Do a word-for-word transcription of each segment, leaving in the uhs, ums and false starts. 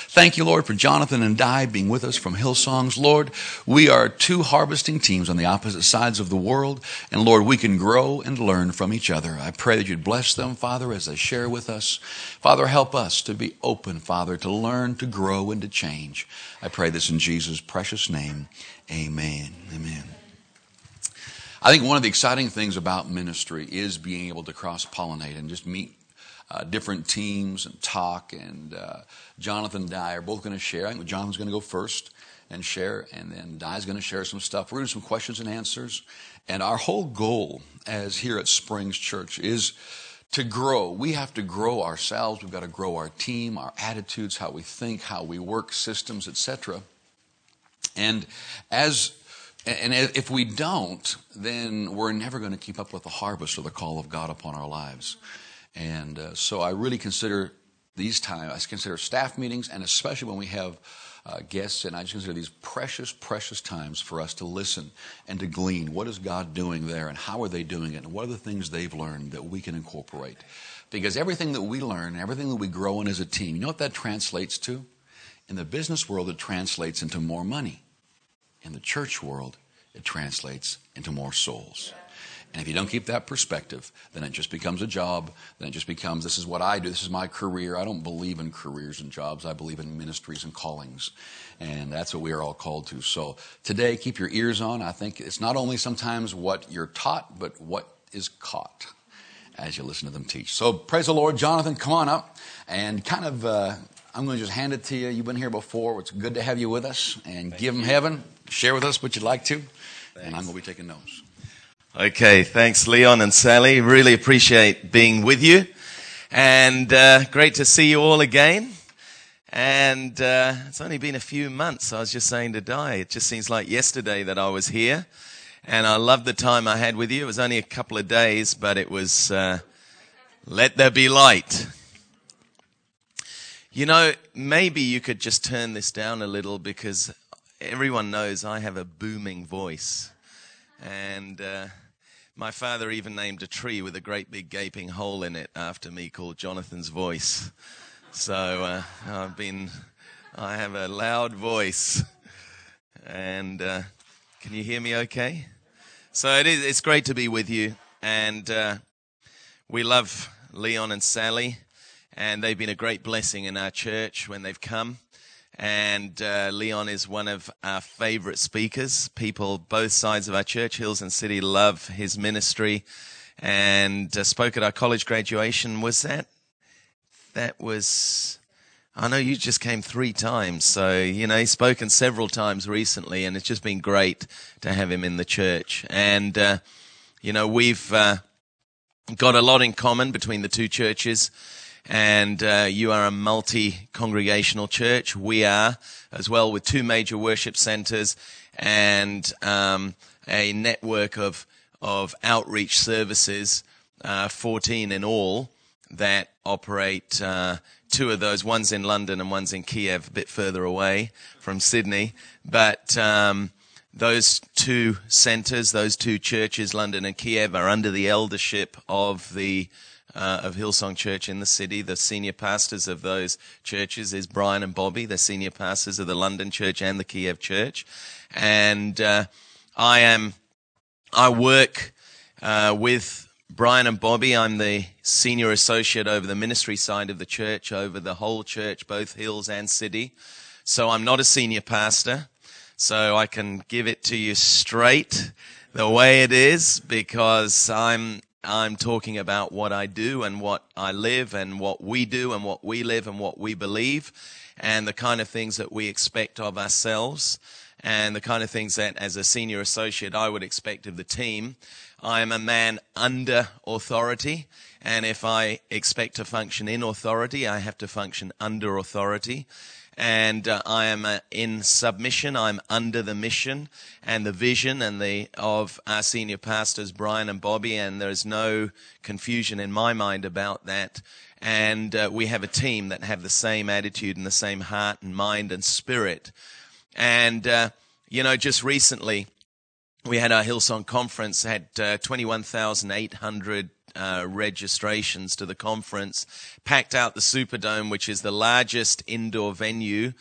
Thank you, Lord, for Jonathan and Di being with us from Hillsongs. Lord, we are two harvesting teams on the opposite sides of the world. And Lord, we can grow and learn from each other. I pray that you'd bless them, Father, as they share with us. Father, help us to be open, Father, to learn, to grow, and to change. I pray this in Jesus' precious name. Amen. Amen. I think one of the exciting things about ministry is being able to cross-pollinate and just meet uh, different teams and talk. And uh, Jonathan and Di are both going to share. I think Jonathan's going to go first and share, and then Di's going to share some stuff. We're going to do some questions and answers. And our whole goal as here at Springs Church is to grow. We have to grow ourselves. We've got to grow our team, our attitudes, how we think, how we work, systems, et cetera. And as And if we don't, then we're never going to keep up with the harvest or the call of God upon our lives. And uh, so I really consider these times, I consider staff meetings, and especially when we have uh, guests, and I just consider these precious, precious times for us to listen and to glean. What is God doing there, and how are they doing it, and what are the things they've learned that we can incorporate? Because everything that we learn, everything that we grow in as a team, you know what that translates to? In the business world, it translates into more money. In the church world, it translates into more souls. And if you don't keep that perspective, then it just becomes a job. Then it just becomes, this is what I do. This is my career. I don't believe in careers and jobs. I believe in ministries and callings. And that's what we are all called to. So today, keep your ears on. I think it's not only sometimes what you're taught, but what is caught as you listen to them teach. So praise the Lord. Jonathan, come on up and kind of... Uh, I'm going to just hand it to you. You've been here before. It's good to have you with us. And Thank give them you. heaven. Share with us what you'd like to. Thanks. And I'm going to be taking notes. Okay. Thanks, Leon and Sally. Really appreciate being with you. And uh, great to see you all again. And uh, it's only been a few months. I was just saying to Di, it just seems like yesterday that I was here. And I loved the time I had with you. It was only a couple of days, but it was uh, let there be light. You know, maybe you could just turn this down a little because everyone knows I have a booming voice. And uh, my father even named a tree with a great big gaping hole in it after me called Jonathan's voice. So uh, I've been, I have a loud voice. And uh, can you hear me okay? So it is, it's great to be with you. And uh, we love Leon and Sally. And they've been a great blessing in our church when they've come. And uh, Leon is one of our favorite speakers. People, both sides of our church, Hills and City, love his ministry. And uh, spoke at our college graduation. Was that? That was... I know you just came three times. So, you know, he's spoken several times recently. And it's just been great to have him in the church. And, uh, you know, we've uh, got a lot in common between the two churches. And uh, you are a multi-congregational church. We are as well, with two major worship centers and um, a network of of outreach services, uh, fourteen in all, that operate. Uh, two of those, one's in London and one's in Kiev, a bit further away from Sydney. But um, those two centers, those two churches, London and Kiev, are under the eldership of the Uh, of Hillsong Church in the city. The senior pastors of those churches is Brian and Bobby, the senior pastors of the London Church and the Kiev Church. And uh, I am, I work uh, with Brian and Bobby. I'm the senior associate over the ministry side of the church, over the whole church, both Hills and City. So I'm not a senior pastor, so I can give it to you straight the way it is, because I'm I'm talking about what I do and what I live and what we do and what we live and what we believe and the kind of things that we expect of ourselves and the kind of things that, as a senior associate, I would expect of the team. I am a man under authority, and if I expect to function in authority, I have to function under authority. And uh, I am uh, in submission. I'm under the mission and the vision and the of our senior pastors, Brian and Bobby, and there's no confusion in my mind about that. And uh, we have a team that have the same attitude and the same heart and mind and spirit. And, uh, you know, just recently, we had our Hillsong conference, had uh, twenty-one thousand eight hundred uh, registrations to the conference, packed out the Superdome, which is the largest indoor venue,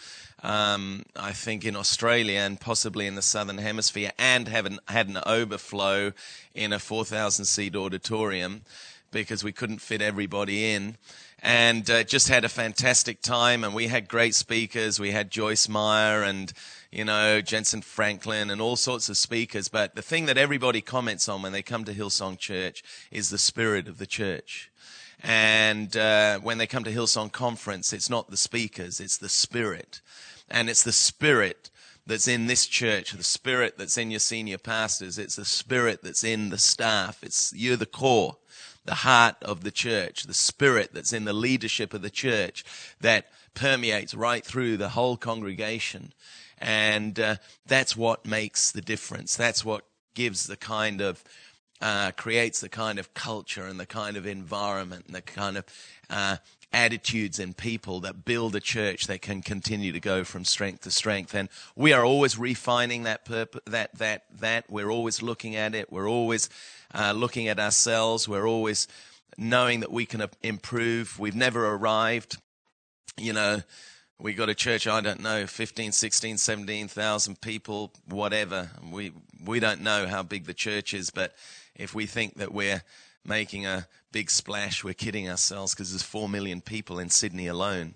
um, I think, in Australia and possibly in the Southern Hemisphere, and have an, had an overflow in a four thousand seat auditorium because we couldn't fit everybody in. And uh, just had a fantastic time, and we had great speakers. We had Joyce Meyer and, you know, Jensen Franklin and all sorts of speakers. But the thing that everybody comments on when they come to Hillsong Church is the spirit of the church. And uh, when they come to Hillsong Conference, it's not the speakers, it's the spirit. And it's the spirit that's in this church, the spirit that's in your senior pastors. It's the spirit that's in the staff. It's you're the core, the heart of the church, the spirit that's in the leadership of the church that permeates right through the whole congregation. And uh, that's what makes the difference. That's what gives the kind of, uh, creates the kind of culture and the kind of environment and the kind of uh, attitudes in people that build a church that can continue to go from strength to strength. And we are always refining that purpose, that, that, that. We're always looking at it. We're always uh, looking at ourselves. We're always knowing that we can improve. We've never arrived. You know, we got a church, I don't know, fifteen, sixteen, seventeen thousand people, whatever. We, we don't know how big the church is, but if we think that we're making a big splash, we're kidding ourselves, because there's four million people in Sydney alone.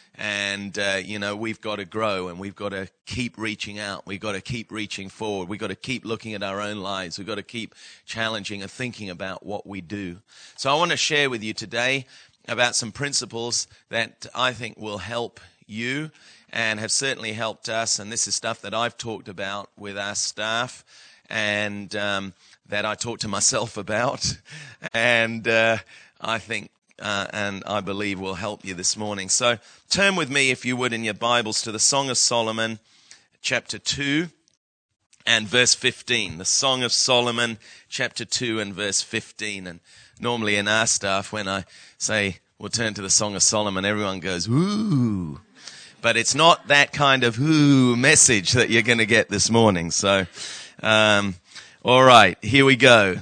And, uh, you know, we've got to grow, and we've got to keep reaching out. We've got to keep reaching forward. We've got to keep looking at our own lives. We've got to keep challenging and thinking about what we do. So I want to share with you today about some principles that I think will help you and have certainly helped us. And this is stuff that I've talked about with our staff, and um, that I talk to myself about, and uh, I think uh, and I believe will help you this morning. So turn with me, if you would, in your Bibles to the Song of Solomon, chapter two and verse fifteen. The Song of Solomon, chapter two and verse fifteen. And normally in our staff, when I say we'll turn to the Song of Solomon, everyone goes, ooh. But it's not that kind of ooh message that you're going to get this morning. So, um, all right, here we go.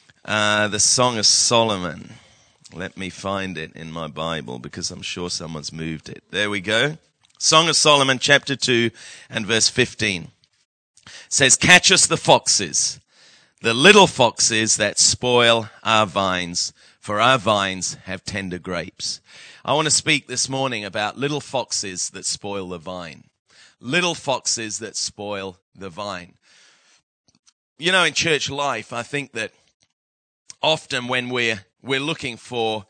Uh, the Song of Solomon. Let me find it in my Bible, because I'm sure someone's moved it. There we go. Song of Solomon, chapter two and verse fifteen. It says, catch us the foxes, the little foxes that spoil our vines, for our vines have tender grapes. I want to speak this morning about little foxes that spoil the vine. Little foxes that spoil the vine. You know, in church life, I think that often when we're we're looking for,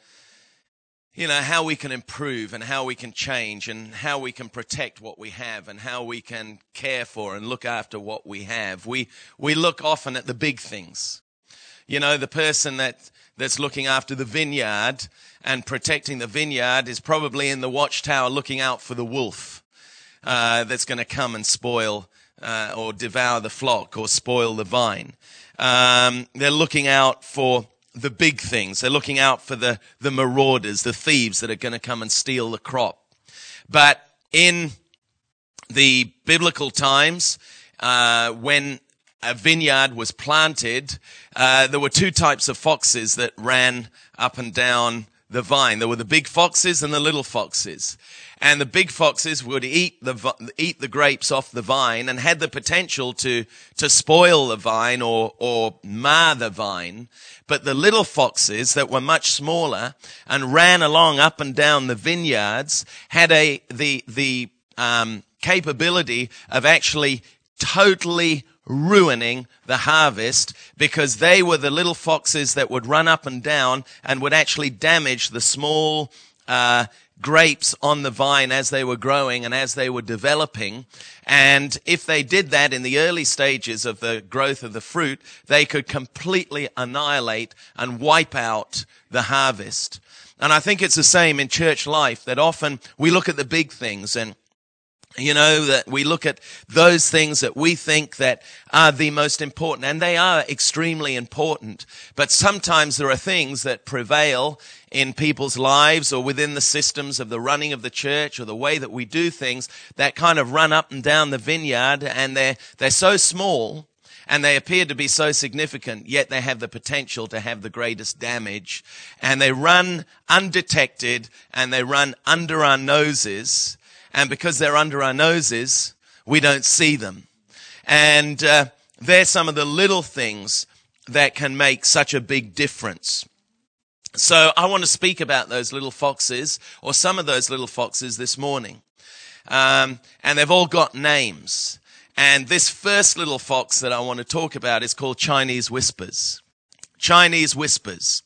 you know, how we can improve and how we can change and how we can protect what we have and how we can care for and look after what we have, we we look often at the big things. You know, the person that that's looking after the vineyard and protecting the vineyard is probably in the watchtower looking out for the wolf uh, that's going to come and spoil uh, or devour the flock or spoil the vine. Um, they're looking out for the big things. They're looking out for the, the marauders, the thieves that are going to come and steal the crop. But in the biblical times, uh, when a vineyard was planted, uh, there were two types of foxes that ran up and down the vine. There were the big foxes and the little foxes. And the big foxes would eat the eat the grapes off the vine and had the potential to to spoil the vine or or mar the vine. But the little foxes that were much smaller and ran along up and down the vineyards had a the the um, capability of actually totally ruining the harvest, because they were the little foxes that would run up and down and would actually damage the small uh grapes on the vine as they were growing and as they were developing. And if they did that in the early stages of the growth of the fruit, they could completely annihilate and wipe out the harvest. And I think it's the same in church life, that often we look at the big things, and you know, that we look at those things that we think that are the most important, and they are extremely important. But sometimes there are things that prevail in people's lives or within the systems of the running of the church or the way that we do things that kind of run up and down the vineyard, and they're, they're so small And they appear to be so significant, yet they have the potential to have the greatest damage. And they run undetected, and they run under our noses. And because they're under our noses, we don't see them. And uh, they're some of the little things that can make such a big difference. So I want to speak about those little foxes, or some of those little foxes this morning. Um, and they've all got names. And this first little fox that I want to talk about is called Chinese whispers. Chinese whispers.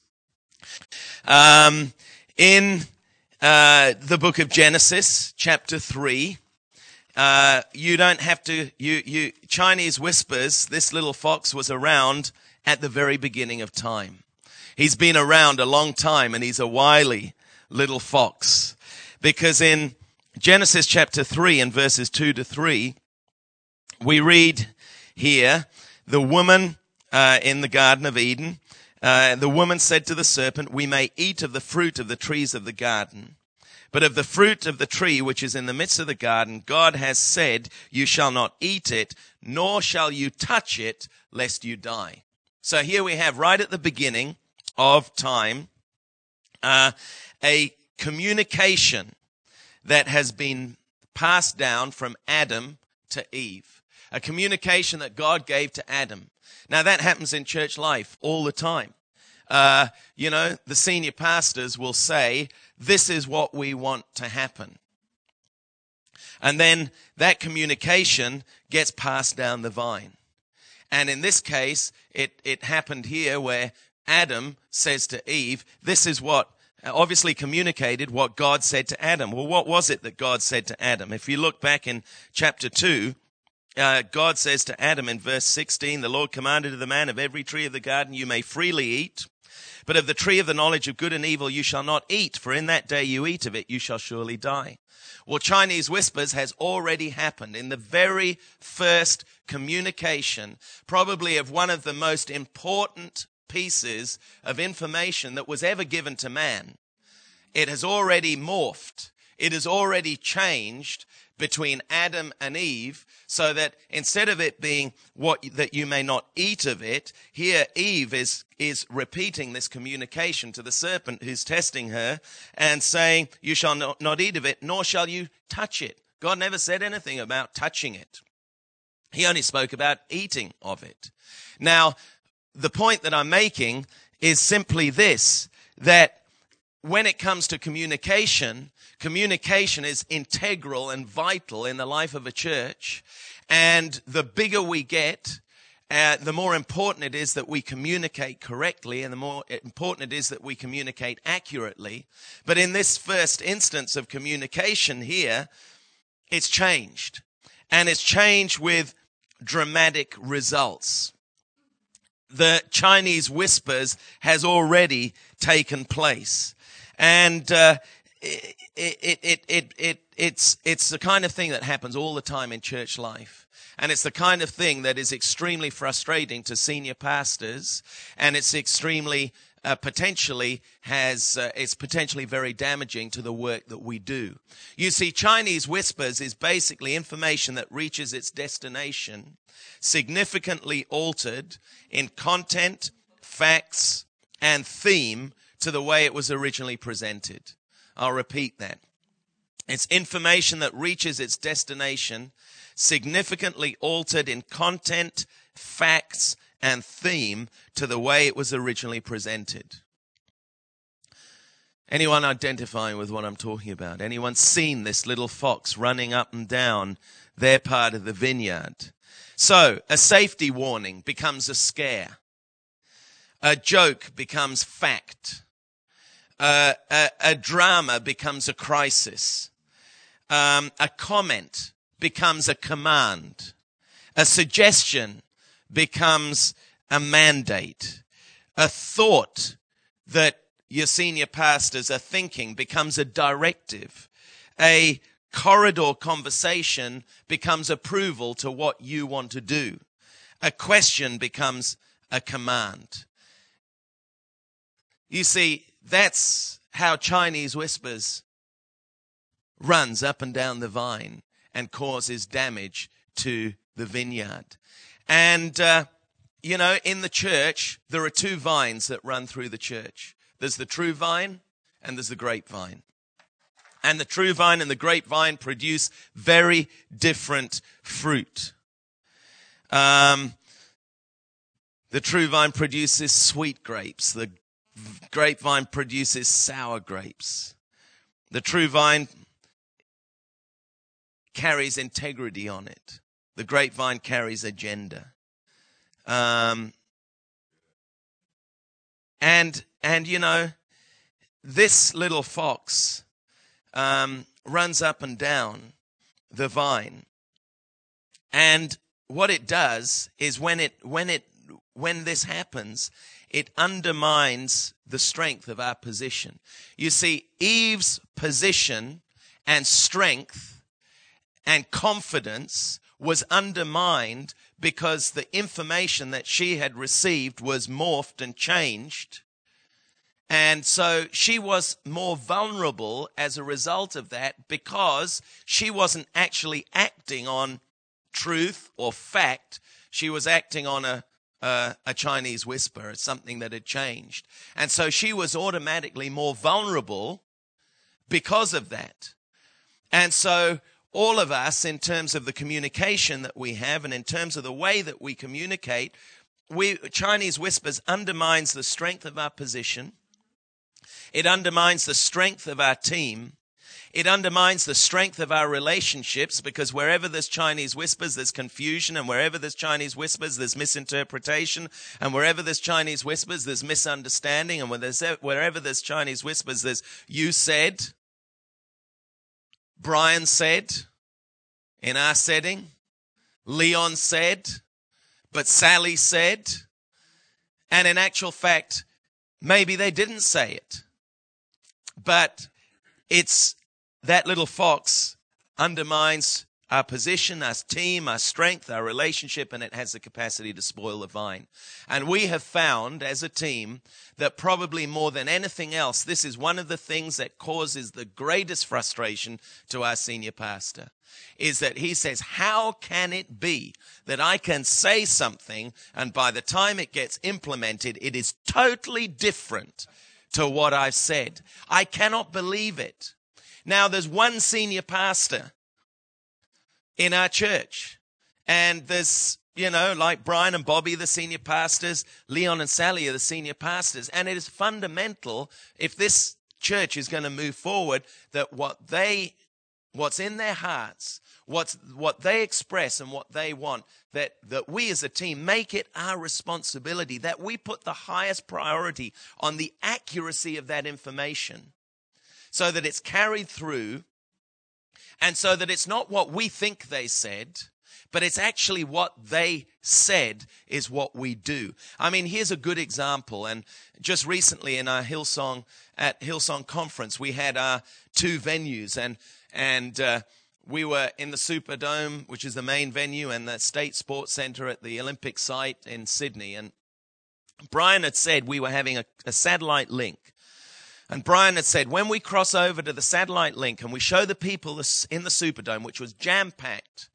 Um, in uh, the book of Genesis, chapter three, uh, you don't have to, you, you, Chinese whispers, this little fox was around at the very beginning of time. He's been around a long time, and he's a wily little fox. Because in Genesis chapter three and verses two to three, we read here, the woman uh, in the Garden of Eden, uh, the woman said to the serpent, we may eat of the fruit of the trees of the garden, but of the fruit of the tree which is in the midst of the garden, God has said, you shall not eat it, nor shall you touch it, lest you die. So here we have, right at the beginning of time, uh, a communication that has been passed down from Adam to Eve. A communication that God gave to Adam. Now that happens in church life all the time. Uh, you know, the senior pastors will say, this is what we want to happen. And then that communication gets passed down the vine. And in this case, it, it happened here where Adam says to Eve, this is what, obviously communicated what God said to Adam. Well, what was it that God said to Adam? If you look back in chapter two, Uh, God says to Adam in verse sixteen, the Lord commanded to the man, of every tree of the garden you may freely eat, but of the tree of the knowledge of good and evil you shall not eat, for in that day you eat of it, you shall surely die. Well, Chinese whispers has already happened in the very first communication, probably of one of the most important pieces of information that was ever given to man. It has already morphed. It has already changed between Adam and Eve, so that instead of it being what that you may not eat of it, here Eve is is repeating this communication to the serpent who's testing her and saying, you shall not, not eat of it, nor shall you touch it. God never said anything about touching it. He only spoke about eating of it. Now, the point that I'm making is simply this, that when it comes to communication, communication is integral and vital in the life of a church. And the bigger we get, uh, the more important it is that we communicate correctly, and the more important it is that we communicate accurately. But in this first instance of communication here, it's changed. And it's changed with dramatic results. The Chinese whispers has already taken place. And uh, it, it, it, it, it, it's, it's the kind of thing that happens all the time in church life. And it's the kind of thing that is extremely frustrating to senior pastors. And it's extremely, uh, potentially has, uh, it's potentially very damaging to the work that we do. You see, Chinese whispers is basically information that reaches its destination, significantly altered in content, facts, and theme to the way it was originally presented. I'll repeat that. It's information that reaches its destination, significantly altered in content, facts, and theme to the way it was originally presented. Anyone identifying with what I'm talking about? Anyone seen this little fox running up and down their part of the vineyard? So, a safety warning becomes a scare. A joke becomes fact. Uh, a, a drama becomes a crisis. Um, a comment becomes a command. A suggestion becomes a mandate. A thought that your senior pastors are thinking becomes a directive. A corridor conversation becomes approval to what you want to do. A question becomes a command. You see, that's how Chinese whispers runs up and down the vine and causes damage to the vineyard. And, uh, you know, in the church, there are two vines that run through the church. There's the true vine and there's the grapevine. And the true vine and the grapevine produce very different fruit. Um, the true vine produces sweet grapes. The grapevine produces sour grapes. The true vine carries integrity on it. The grapevine carries agenda. Um, and, and, you know, this little fox, um, runs up and down the vine. And what it does is when it, when it, when this happens, it undermines the strength of our position. You see, Eve's position and strength and confidence was undermined because the information that she had received was morphed and changed. And so she was more vulnerable as a result of that because she wasn't actually acting on truth or fact. She was acting on a Uh, a Chinese whisper, something that had changed. And so she was automatically more vulnerable because of that. And so all of us, in terms of the communication that we have and in terms of the way that we communicate, we Chinese whispers undermines the strength of our position. It undermines the strength of our team. It undermines the strength of our relationships because wherever there's Chinese whispers, there's confusion. And wherever there's Chinese whispers, there's misinterpretation. And wherever there's Chinese whispers, there's misunderstanding. And wherever there's Chinese whispers, there's you said, Brian said, in our setting, Leon said, but Sally said. And in actual fact, maybe they didn't say it. But it's that little fox undermines our position, our team, our strength, our relationship, and it has the capacity to spoil the vine. And we have found as a team that probably more than anything else, this is one of the things that causes the greatest frustration to our senior pastor, is that he says, how can it be that I can say something and by the time it gets implemented, it is totally different to what I've said? I cannot believe it. Now, there's one senior pastor in our church, and there's, you know, like Brian and Bobby, the senior pastors, Leon and Sally are the senior pastors, and it is fundamental, if this church is going to move forward, that what they, what's in their hearts, what's, what they express and what they want, that, that we as a team make it our responsibility, that we put the highest priority on the accuracy of that information, so that it's carried through, and so that it's not what we think they said, but it's actually what they said is what we do. I mean, here's a good example. And just recently in our Hillsong, at Hillsong conference, we had our two venues, and and uh, we were in the Superdome, which is the main venue, and the State Sports Centre at the Olympic site in Sydney. And Brian had said we were having a, a satellite link. And Brian had said, when we cross over to the satellite link and we show the people in the Superdome, which was jam-packed,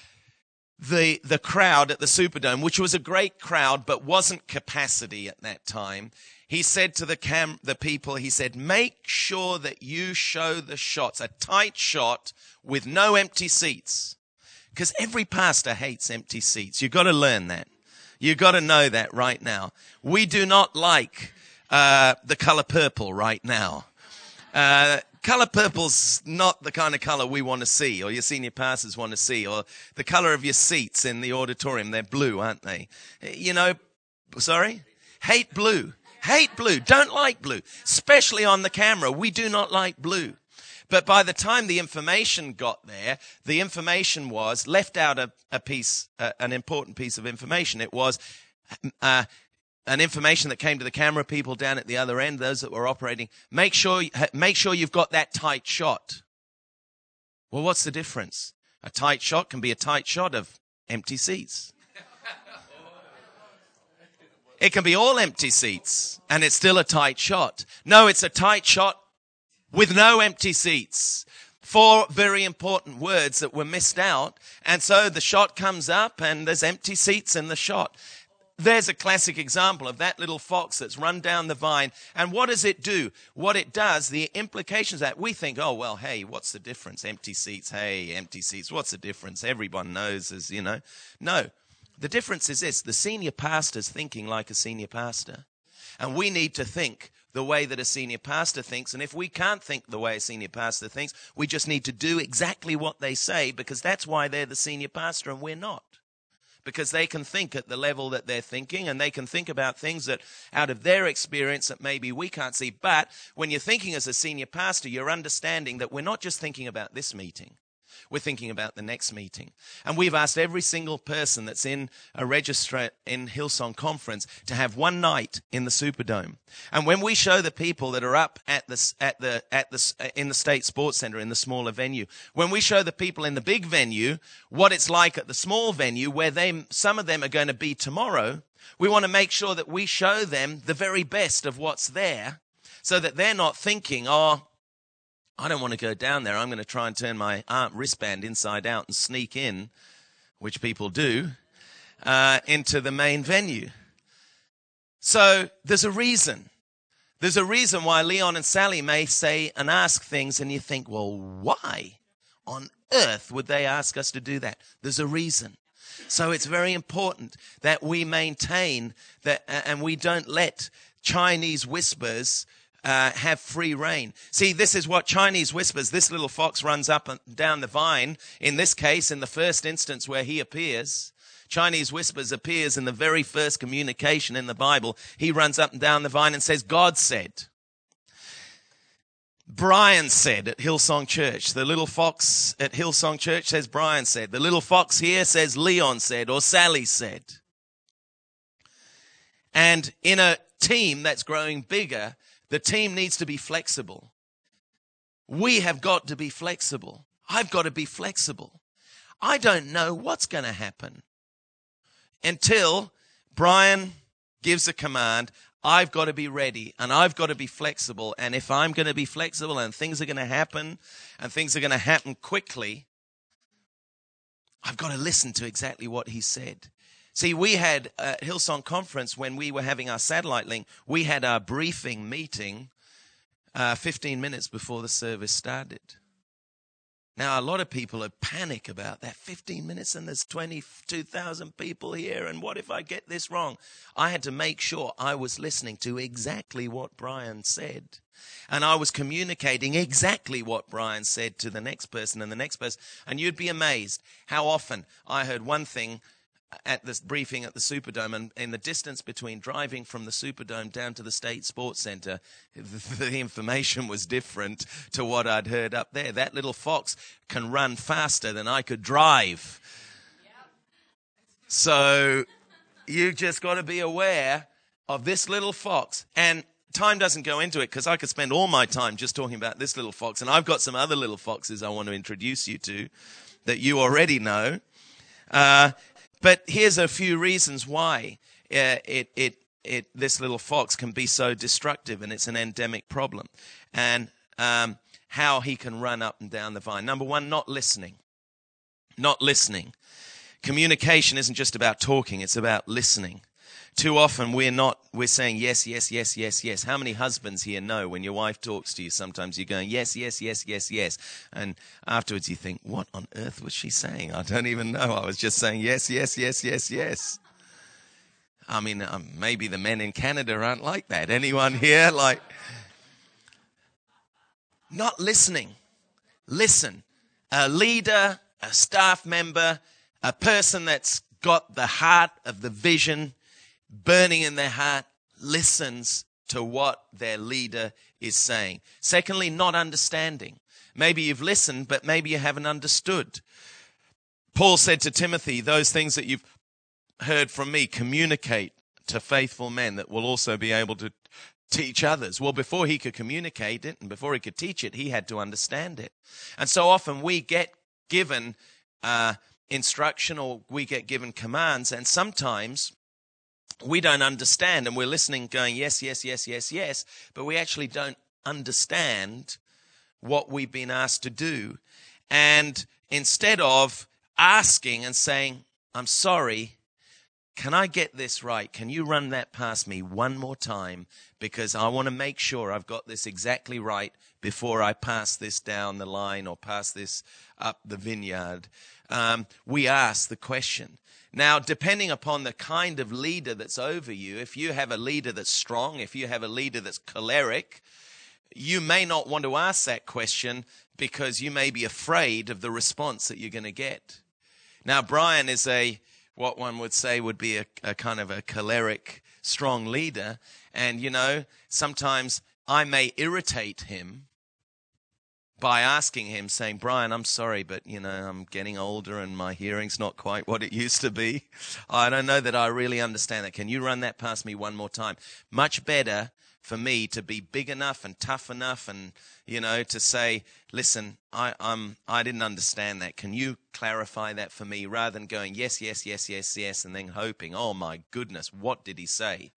the, the crowd at the Superdome, which was a great crowd but wasn't capacity at that time, he said to the cam, the people, he said, make sure that you show the shots, a tight shot with no empty seats. Because every pastor hates empty seats. You've got to learn that. You've got to know that right now. We do not like Uh, the color purple right now. Uh, color purple's not the kind of color we want to see, or your senior pastors want to see, or the color of your seats in the auditorium. They're blue, aren't they? You know, sorry? Hate blue. Hate blue. Don't like blue. Especially on the camera. We do not like blue. But by the time the information got there, the information was, left out a, a piece, uh, an important piece of information. It was, uh, An information that came to the camera people down at the other end, those that were operating, make sure, make sure you've got that tight shot. Well, what's the difference? A tight shot can be a tight shot of empty seats. It can be all empty seats, and it's still a tight shot. No, it's a tight shot with no empty seats. Four very important words that were missed out. And so the shot comes up and there's empty seats in the shot. There's a classic example of that little fox that's run down the vine. And what does it do? What it does, the implications of that, we think, oh, well, hey, what's the difference? Empty seats, hey, empty seats, what's the difference? Everyone knows, as you know. No, the difference is this. The senior pastor's thinking like a senior pastor. And we need to think the way that a senior pastor thinks. And if we can't think the way a senior pastor thinks, we just need to do exactly what they say, because that's why they're the senior pastor and we're not. Because they can think at the level that they're thinking, and they can think about things that out of their experience that maybe we can't see. But when you're thinking as a senior pastor, you're understanding that we're not just thinking about this meeting. We're thinking about the next meeting. And we've asked every single person that's in a register in Hillsong Conference to have one night in the Superdome. And when we show the people that are up at the, at the, at the, in the State Sports Center, in the smaller venue, when we show the people in the big venue what it's like at the small venue, where they, some of them are going to be tomorrow, we want to make sure that we show them the very best of what's there, so that they're not thinking, oh, I don't want to go down there. I'm going to try and turn my arm, wristband inside out and sneak in, which people do, uh, into the main venue. So there's a reason. There's a reason why Leon and Sally may say and ask things, and you think, well, why on earth would they ask us to do that? There's a reason. So it's very important that we maintain that, and we don't let Chinese whispers Uh, have free reign. See, this is what Chinese whispers. This little fox runs up and down the vine. In this case, in the first instance where he appears, Chinese whispers appears in the very first communication in the Bible. He runs up and down the vine and says, God said. Brian said at Hillsong Church. The little fox at Hillsong Church says Brian said. The little fox here says Leon said, or Sally said. And in a team that's growing bigger, the team needs to be flexible. We have got to be flexible. I've got to be flexible. I don't know what's going to happen until Brian gives a command. I've got to be ready, and I've got to be flexible. And if I'm going to be flexible and things are going to happen, and things are going to happen quickly, I've got to listen to exactly what he said. See, we had at Hillsong Conference, when we were having our satellite link, we had our briefing meeting uh, fifteen minutes before the service started. Now, a lot of people are panic about that. fifteen minutes and there's twenty-two thousand people here, and what if I get this wrong? I had to make sure I was listening to exactly what Brian said. And I was communicating exactly what Brian said to the next person and the next person. And you'd be amazed how often I heard one thing at this briefing at the Superdome, and in the distance between driving from the Superdome down to the State Sports Center, the, the information was different to what I'd heard up there. That little fox can run faster than I could drive. Yep. So you just got to be aware of this little fox. And time doesn't go into it, because I could spend all my time just talking about this little fox. And I've got some other little foxes I want to introduce you to that you already know. Uh, But here's a few reasons why uh, it, it, it, this little fox can be so destructive, and it's an endemic problem, and um, how he can run up and down the vine. Number one, not listening. Not listening. Communication isn't just about talking, it's about listening. Too often we're not, we're saying yes, yes, yes, yes, yes. How many husbands here know when your wife talks to you, sometimes you're going yes, yes, yes, yes, yes. And afterwards you think, what on earth was she saying? I don't even know. I was just saying yes, yes, yes, yes, yes. I mean, um, maybe the men in Canada aren't like that. Anyone here? Like, not listening. Listen. A leader, a staff member, a person that's got the heart of the vision burning in their heart, listens to what their leader is saying. Secondly, not understanding. Maybe you've listened, but maybe you haven't understood. Paul said to Timothy, those things that you've heard from me, communicate to faithful men that will also be able to teach others. Well, before he could communicate it and before he could teach it, he had to understand it. And so often we get given uh, instruction, or we get given commands, and sometimes we don't understand, and we're listening going, yes, yes, yes, yes, yes, but we actually don't understand what we've been asked to do. And instead of asking and saying, I'm sorry, can I get this right? Can you run that past me one more time? Because I want to make sure I've got this exactly right before I pass this down the line or pass this up the vineyard. Um, we ask the question. Now, depending upon the kind of leader that's over you, if you have a leader that's strong, if you have a leader that's choleric, you may not want to ask that question because you may be afraid of the response that you're going to get. Now, Brian is a, what one would say would be a, a kind of a choleric, strong leader. And, you know, sometimes I may irritate him by asking him, saying, Brian, I'm sorry, but, you know, I'm getting older and my hearing's not quite what it used to be. I don't know that I really understand that. Can you run that past me one more time? Much better for me to be big enough and tough enough and, you know, to say, listen, I, I'm, I didn't understand that. Can you clarify that for me? Rather than going, yes, yes, yes, yes, yes, and then hoping, oh my goodness, what did he say?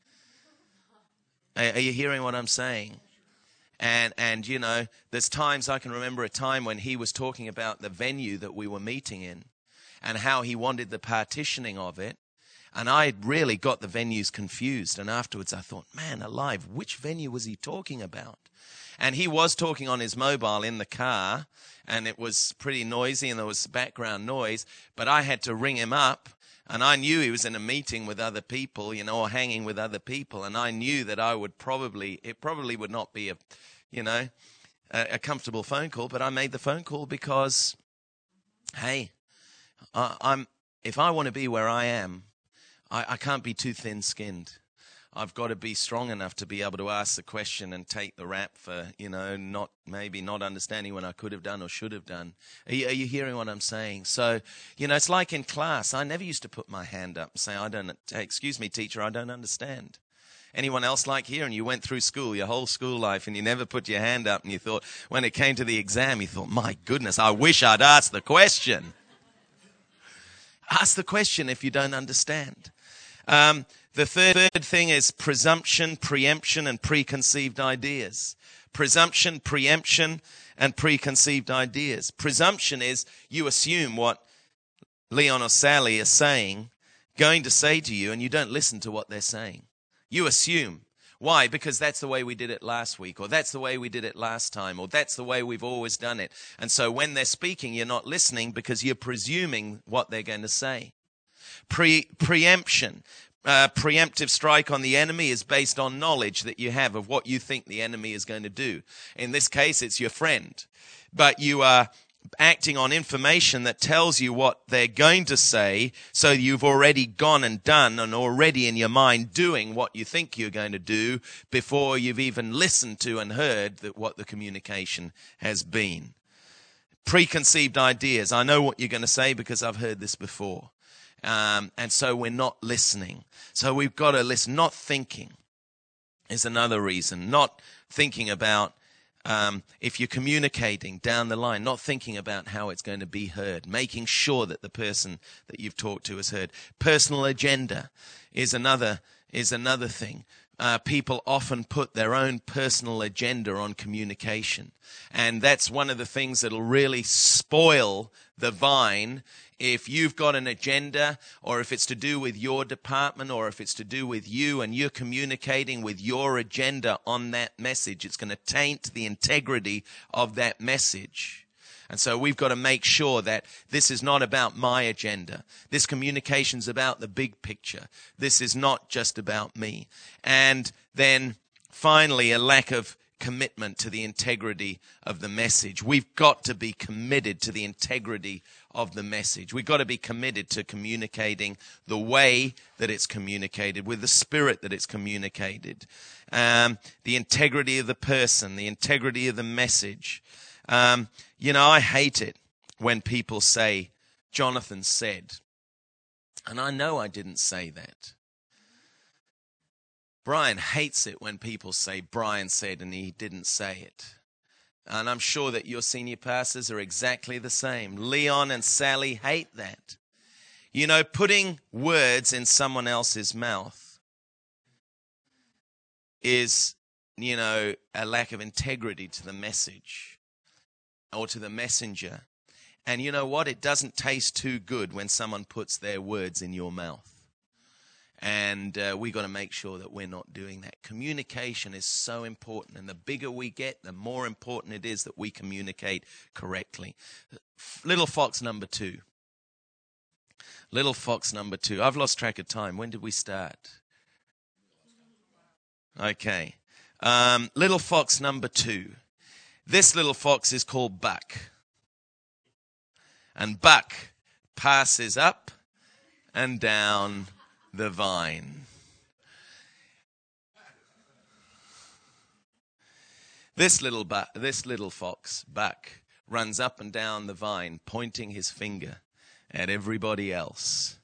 Are, are you hearing what I'm saying? And, and, you know, there's times I can remember a time when he was talking about the venue that we were meeting in and how he wanted the partitioning of it. And I really got the venues confused. And afterwards I thought, man alive, which venue was he talking about? And he was talking on his mobile in the car, and it was pretty noisy and there was background noise. But I had to ring him up, and I knew he was in a meeting with other people, you know, or hanging with other people. And I knew that I would probably, it probably would not be a, you know, a, a comfortable phone call. But I made the phone call because, hey, I, I'm, if I want to be where I am, I, I can't be too thin-skinned. I've got to be strong enough to be able to ask the question and take the rap for, you know, not maybe not understanding what I could have done or should have done. Are you, are you hearing what I'm saying? So, you know, it's like in class. I never used to put my hand up and say, I don't, excuse me, teacher, I don't understand. Anyone else like here? And you went through school, your whole school life, and you never put your hand up, and you thought, when it came to the exam, you thought, my goodness, I wish I'd asked the question. Ask the question if you don't understand. Um, the third thing is presumption, preemption, and preconceived ideas. Presumption, preemption, and preconceived ideas. Presumption is you assume what Leon or Sally are saying, going to say to you, and you don't listen to what they're saying. You assume. Why? Because that's the way we did it last week, or that's the way we did it last time, or that's the way we've always done it. And so when they're speaking, you're not listening because you're presuming what they're going to say. Pre- preemption. Uh, preemptive strike on the enemy is based on knowledge that you have of what you think the enemy is going to do. In this case, it's your friend. But you are acting on information that tells you what they're going to say, so you've already gone and done and already in your mind doing what you think you're going to do before you've even listened to and heard that what the communication has been. Preconceived ideas. I know what you're going to say because I've heard this before. Um, and so we're not listening. So we've got to listen. Not thinking is another reason. Not thinking about um, if you're communicating down the line, not thinking about how it's going to be heard, making sure that the person that you've talked to has heard. Personal agenda is another is another thing. Uh, people often put their own personal agenda on communication. And that's one of the things that'll really spoil the vine. If you've got an agenda, or if it's to do with your department, or if it's to do with you and you're communicating with your agenda on that message, it's going to taint the integrity of that message. And so we've got to make sure that this is not about my agenda. This communication's about the big picture. This is not just about me. And then finally, a lack of commitment to the integrity of the message. We've got to be committed to the integrity of the message. We've got to be committed to communicating the way that it's communicated, with the spirit that it's communicated. Um, the integrity of the person, the integrity of the message. Um, you know, I hate it when people say, Jonathan said. And I know I didn't say that. Brian hates it when people say Brian said and he didn't say it. And I'm sure that your senior pastors are exactly the same. Leon and Sally hate that. You know, putting words in someone else's mouth is, you know, a lack of integrity to the message. or to the messenger. And you know what? It doesn't taste too good when someone puts their words in your mouth. And uh, we got to make sure that we're not doing that. Communication is so important. And the bigger we get, the more important it is that we communicate correctly. Little fox number two. Little fox number two. I've lost track of time. When did we start? Okay. Um, little fox number two. This little fox is called Buck. And Buck passes up and down the vine. This little bu- this little fox, Buck, runs up and down the vine, pointing his finger at everybody else.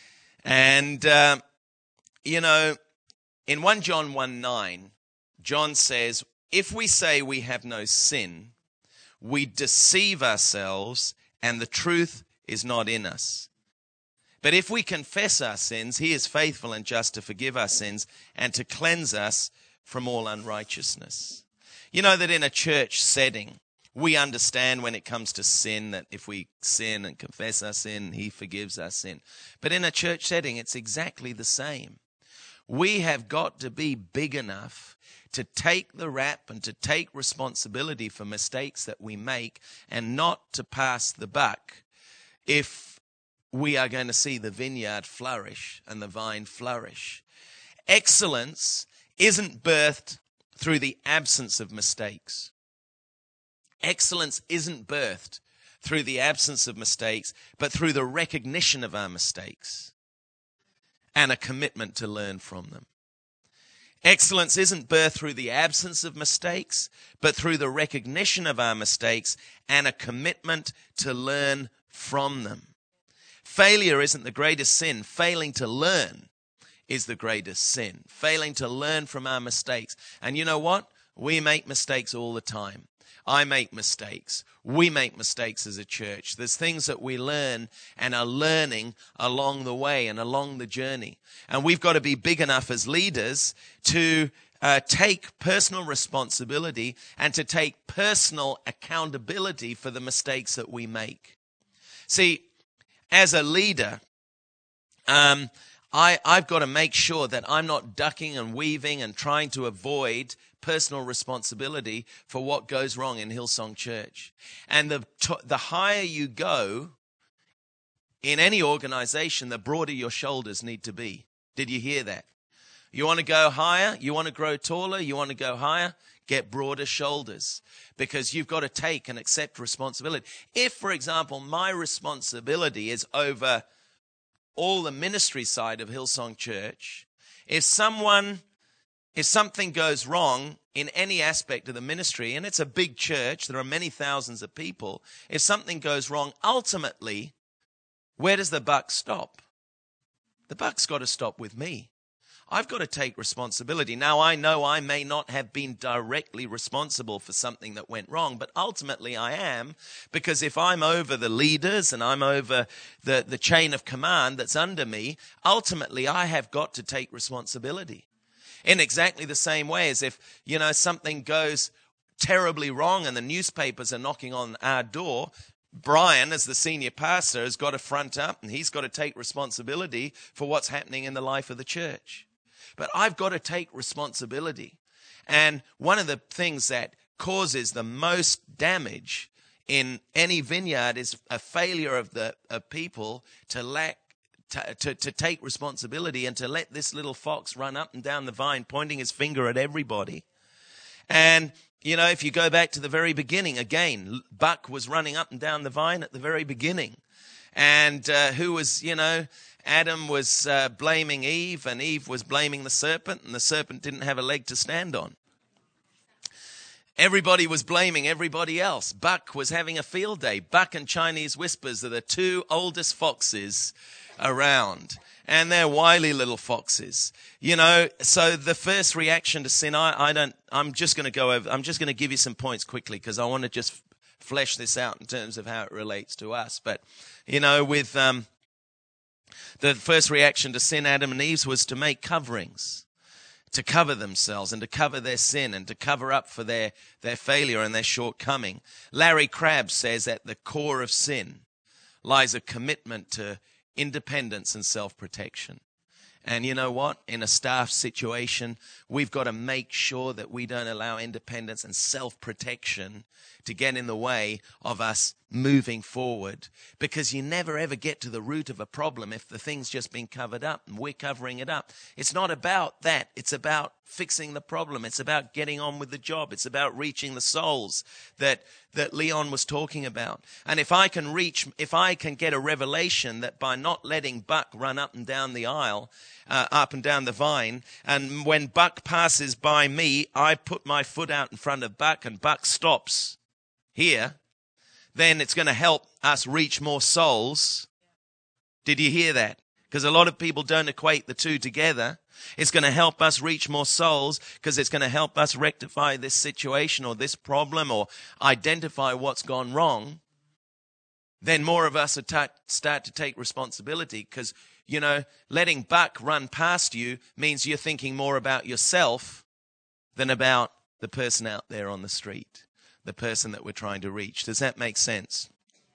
And, uh, you know, in First John one nine, John says, if we say we have no sin, we deceive ourselves and the truth is not in us. But if we confess our sins, he is faithful and just to forgive our sins and to cleanse us from all unrighteousness. You know that in a church setting, we understand when it comes to sin that if we sin and confess our sin, he forgives our sin. But in a church setting, it's exactly the same. We have got to be big enough to take the rap and to take responsibility for mistakes that we make and not to pass the buck if we are going to see the vineyard flourish and the vine flourish. Excellence isn't birthed through the absence of mistakes. Excellence isn't birthed through the absence of mistakes, but through the recognition of our mistakes and a commitment to learn from them. Excellence isn't birthed through the absence of mistakes, but through the recognition of our mistakes and a commitment to learn from them. Failure isn't the greatest sin. Failing to learn is the greatest sin. Failing to learn from our mistakes. And you know what? We make mistakes all the time. I make mistakes. We make mistakes as a church. There's things that we learn and are learning along the way and along the journey. And we've got to be big enough as leaders to uh, take personal responsibility and to take personal accountability for the mistakes that we make. See, as a leader, um, I, I've got to make sure that I'm not ducking and weaving and trying to avoid personal responsibility for what goes wrong in Hillsong Church. And the the higher you go in any organization, the broader your shoulders need to be. Did you hear that? You want to go higher? You want to grow taller? You want to go higher? Get broader shoulders, because you've got to take and accept responsibility. If, for example, my responsibility is over all the ministry side of Hillsong Church, if someone, if something goes wrong in any aspect of the ministry, and it's a big church, there are many thousands of people, if something goes wrong, ultimately, where does the buck stop? The buck's got to stop with me. I've got to take responsibility. Now, I know I may not have been directly responsible for something that went wrong, but ultimately I am, because if I'm over the leaders and I'm over the, the chain of command that's under me, ultimately I have got to take responsibility. In exactly the same way as if, you know, something goes terribly wrong and the newspapers are knocking on our door, Brian, as the senior pastor, has got to front up and he's got to take responsibility for what's happening in the life of the church. But I've got to take responsibility. And one of the things that causes the most damage in any vineyard is a failure of the of people to lack to, to, to take responsibility and to let this little fox run up and down the vine, pointing his finger at everybody. And, you know, if you go back to the very beginning, again, Buck was running up and down the vine at the very beginning. And uh, who was, you know, Adam was uh, blaming Eve, and Eve was blaming the serpent, and the serpent didn't have a leg to stand on. Everybody was blaming everybody else. Buck was having a field day. Buck and Chinese Whispers are the two oldest foxes around, and they're wily little foxes. You know, so the first reaction to sin, I, I don't, I'm just going to go over, I'm just going to give you some points quickly because I want to just flesh this out in terms of how it relates to us. But, you know, with, um, the first reaction to sin, Adam and Eve's, was to make coverings. to cover themselves and to cover their sin and to cover up for their, their failure and their shortcoming. Larry Crabb says at the core of sin lies a commitment to independence and self-protection. And you know what? In a staff situation, we've got to make sure that we don't allow independence and self-protection to get in the way of us moving forward. Because you never ever get to the root of a problem if the thing's just been covered up and we're covering it up. It's not about that. It's about fixing the problem. It's about getting on with the job. It's about reaching the souls that that Leon was talking about. And if I can reach, if I can get a revelation that by not letting Buck run up and down the aisle, uh, up and down the vine, and when Buck passes by me, I put my foot out in front of Buck and Buck stops here, then it's going to help us reach more souls. Did you hear that? Because a lot of people don't equate the two together. It's going to help us reach more souls because it's going to help us rectify this situation or this problem or identify what's gone wrong. Then more of us start to take responsibility because, you know, letting Buck run past you means you're thinking more about yourself than about the person out there on the street, the person that we're trying to reach. Does that make sense?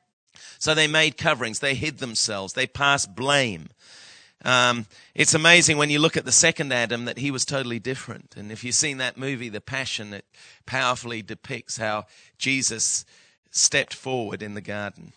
So they made coverings. They hid themselves. They passed blame. Um, it's amazing when you look at the second Adam that he was totally different. And if you've seen that movie, The Passion, it powerfully depicts how Jesus stepped forward in the garden.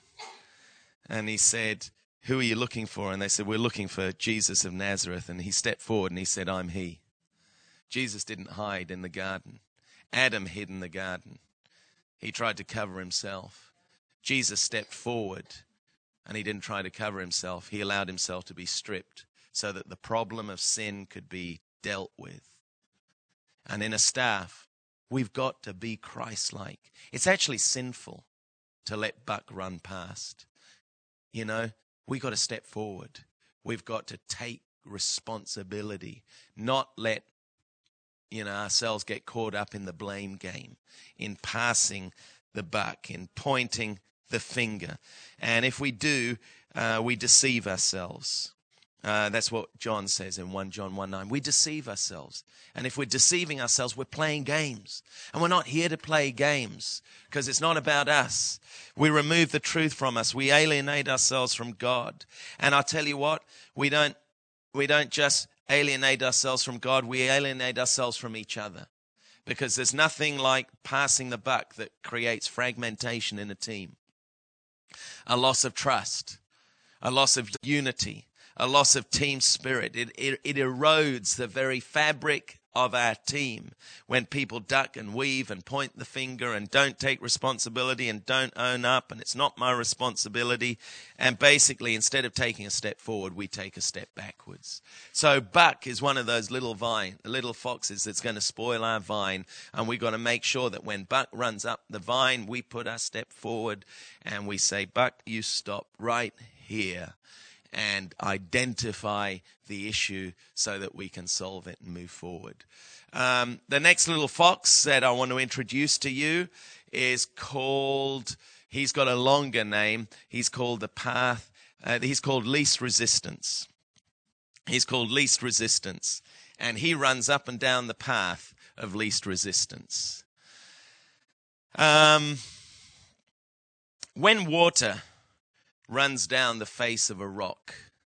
And he said, "Who are you looking for?" And they said, "We're looking for Jesus of Nazareth." And he stepped forward and he said, "I'm he." Jesus didn't hide in the garden. Adam hid in the garden. He tried to cover himself. Jesus stepped forward and he didn't try to cover himself. He allowed himself to be stripped so that the problem of sin could be dealt with. And in a staff, we've got to be Christ-like. It's actually sinful to let Buck run past. You know, we've got to step forward. We've got to take responsibility, not let, you know, ourselves get caught up in the blame game, in passing the buck, in pointing the finger. And if we do, uh, we deceive ourselves. Uh, that's what John says in First John one nine. We deceive ourselves. And if we're deceiving ourselves, we're playing games. And we're not here to play games because it's not about us. We remove the truth from us. We alienate ourselves from God. And I tell you what, we don't, we don't just alienate ourselves from God. We alienate ourselves from each other. Because there's nothing like passing the buck that creates fragmentation in a team. A loss of trust, a loss of unity, a loss of team spirit. It, it, it erodes the very fabric of our team when people duck and weave and point the finger and don't take responsibility and don't own up and it's not my responsibility. And basically, instead of taking a step forward, we take a step backwards. So Buck is one of those little vine, little foxes that's going to spoil our vine. And we've got to make sure that when Buck runs up the vine, we put our step forward and we say, "Buck, you stop right here," and identify the issue so that we can solve it and move forward. Um, the next little fox that I want to introduce to you is called, he's got a longer name, he's called the path, uh, he's called least resistance. He's called least resistance. And he runs up and down the path of least resistance. Um, when water runs down the face of a rock,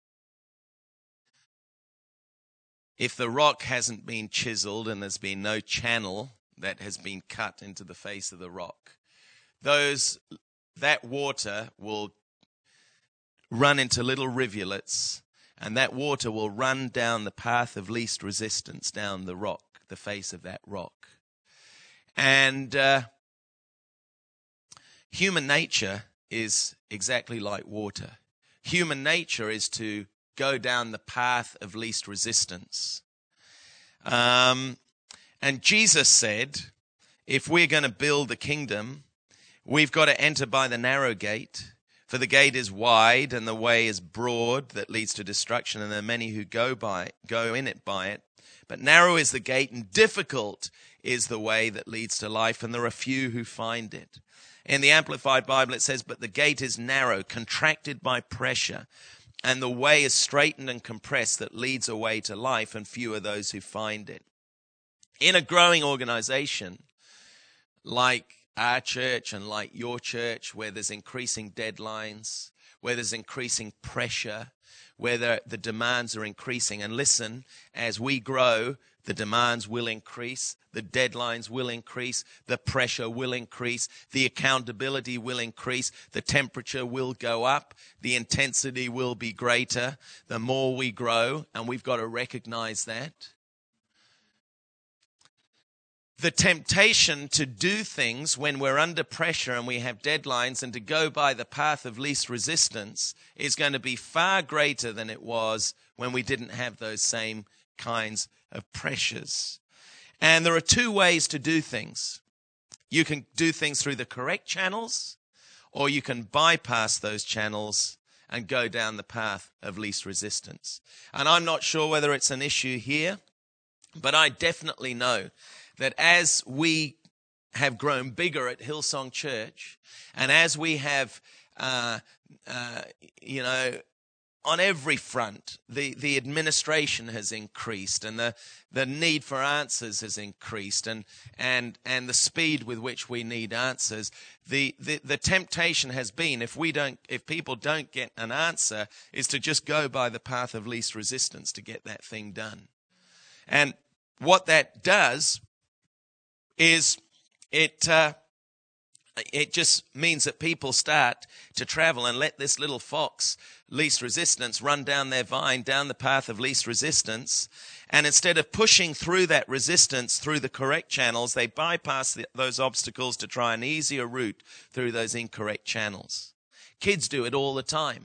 if the rock hasn't been chiseled and there's been no channel that has been cut into the face of the rock, those that water will run into little rivulets, and that water will run down the path of least resistance down the rock, the face of that rock. And uh, human nature is exactly like water. Human nature is to go down the path of least resistance. Um, and Jesus said, if we're going to build the kingdom, we've got to enter by the narrow gate. For the gate is wide and the way is broad that leads to destruction, and there are many who go by go in it by it. But narrow is the gate and difficult is the way that leads to life, and there are few who find it. In the Amplified Bible, it says, but the gate is narrow, contracted by pressure, and the way is straightened and compressed that leads away to life, and few are those who find it. In a growing organization like our church and like your church, where there's increasing deadlines, where there's increasing pressure, where the, the demands are increasing. And listen, as we grow, the demands will increase, the deadlines will increase, the pressure will increase, the accountability will increase, the temperature will go up, the intensity will be greater the more we grow, and we've got to recognize that. The temptation to do things when we're under pressure and we have deadlines and to go by the path of least resistance is going to be far greater than it was when we didn't have those same kinds of pressures. And there are two ways to do things. You can do things through the correct channels, or you can bypass those channels and go down the path of least resistance. And I'm not sure whether it's an issue here, but I definitely know that as we have grown bigger at Hillsong Church, and as we have, uh, uh, you know, on every front, the, the administration has increased, and the, the need for answers has increased, and and and the speed with which we need answers. The, the the temptation has been, if we don't, if people don't get an answer, is to just go by the path of least resistance to get that thing done. And what that does is it uh, it just means that people start to travel and let this little fox, least resistance, run down their vine, down the path of least resistance. And instead of pushing through that resistance through the correct channels, they bypass the, those obstacles to try an easier route through those incorrect channels. Kids do it all the time.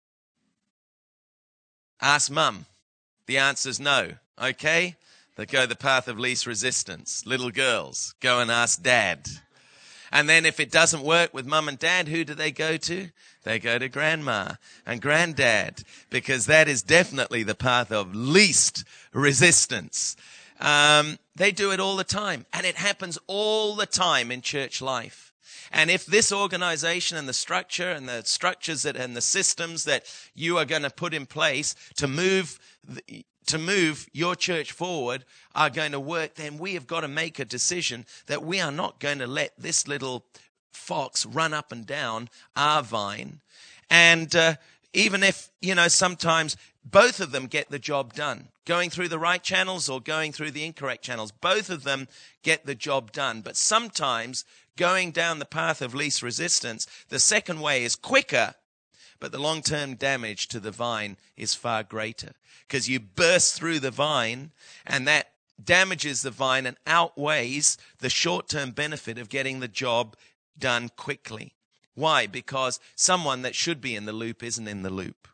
Ask mum. The answer's no. Okay? They go the path of least resistance. Little girls, go and ask dad. And then if it doesn't work with mum and dad, who do they go to? They go to grandma and granddad, because that is definitely the path of least resistance. Um, they do it all the time, and it happens all the time in church life. And if this organization and the structure and the structures that and the systems that you are going to put in place to move the, to move your church forward are going to work, then we have got to make a decision that we are not going to let this little fox run up and down our vine. And uh, even if, you know, sometimes both of them get the job done, going through the right channels or going through the incorrect channels, both of them get the job done. But sometimes going down the path of least resistance, the second way is quicker, but the long-term damage to the vine is far greater, because you burst through the vine and that damages the vine and outweighs the short-term benefit of getting the job done quickly. Why? Because someone that should be in the loop isn't in the loop.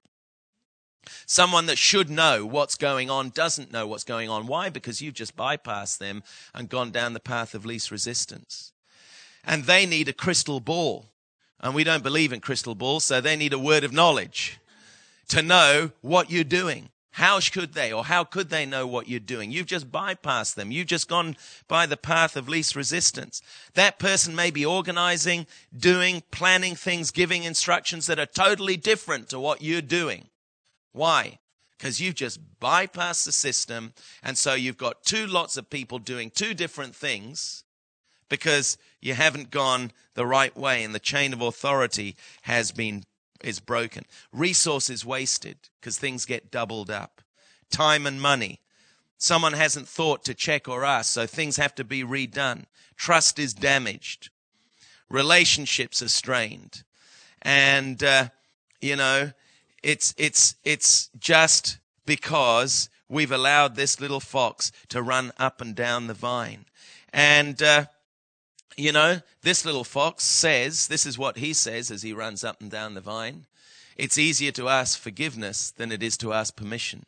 Someone that should know what's going on doesn't know what's going on. Why? Because you've just bypassed them and gone down the path of least resistance. And they need a crystal ball. And we don't believe in crystal balls, so they need a word of knowledge to know what you're doing. How should they, or how could they know what you're doing? You've just bypassed them. You've just gone by the path of least resistance. That person may be organizing, doing, planning things, giving instructions that are totally different to what you're doing. Why? Because you've just bypassed the system, and so you've got two lots of people doing two different things because you haven't gone the right way, and the chain of authority has been is broken. Resources wasted because things get doubled up. Time and money. Someone hasn't thought to check or ask, so things have to be redone. Trust is damaged. Relationships are strained. And, uh, you know, it's, it's, it's just because we've allowed this little fox to run up and down the vine. And, uh, You know, this little fox says, this is what he says as he runs up and down the vine. It's easier to ask forgiveness than it is to ask permission.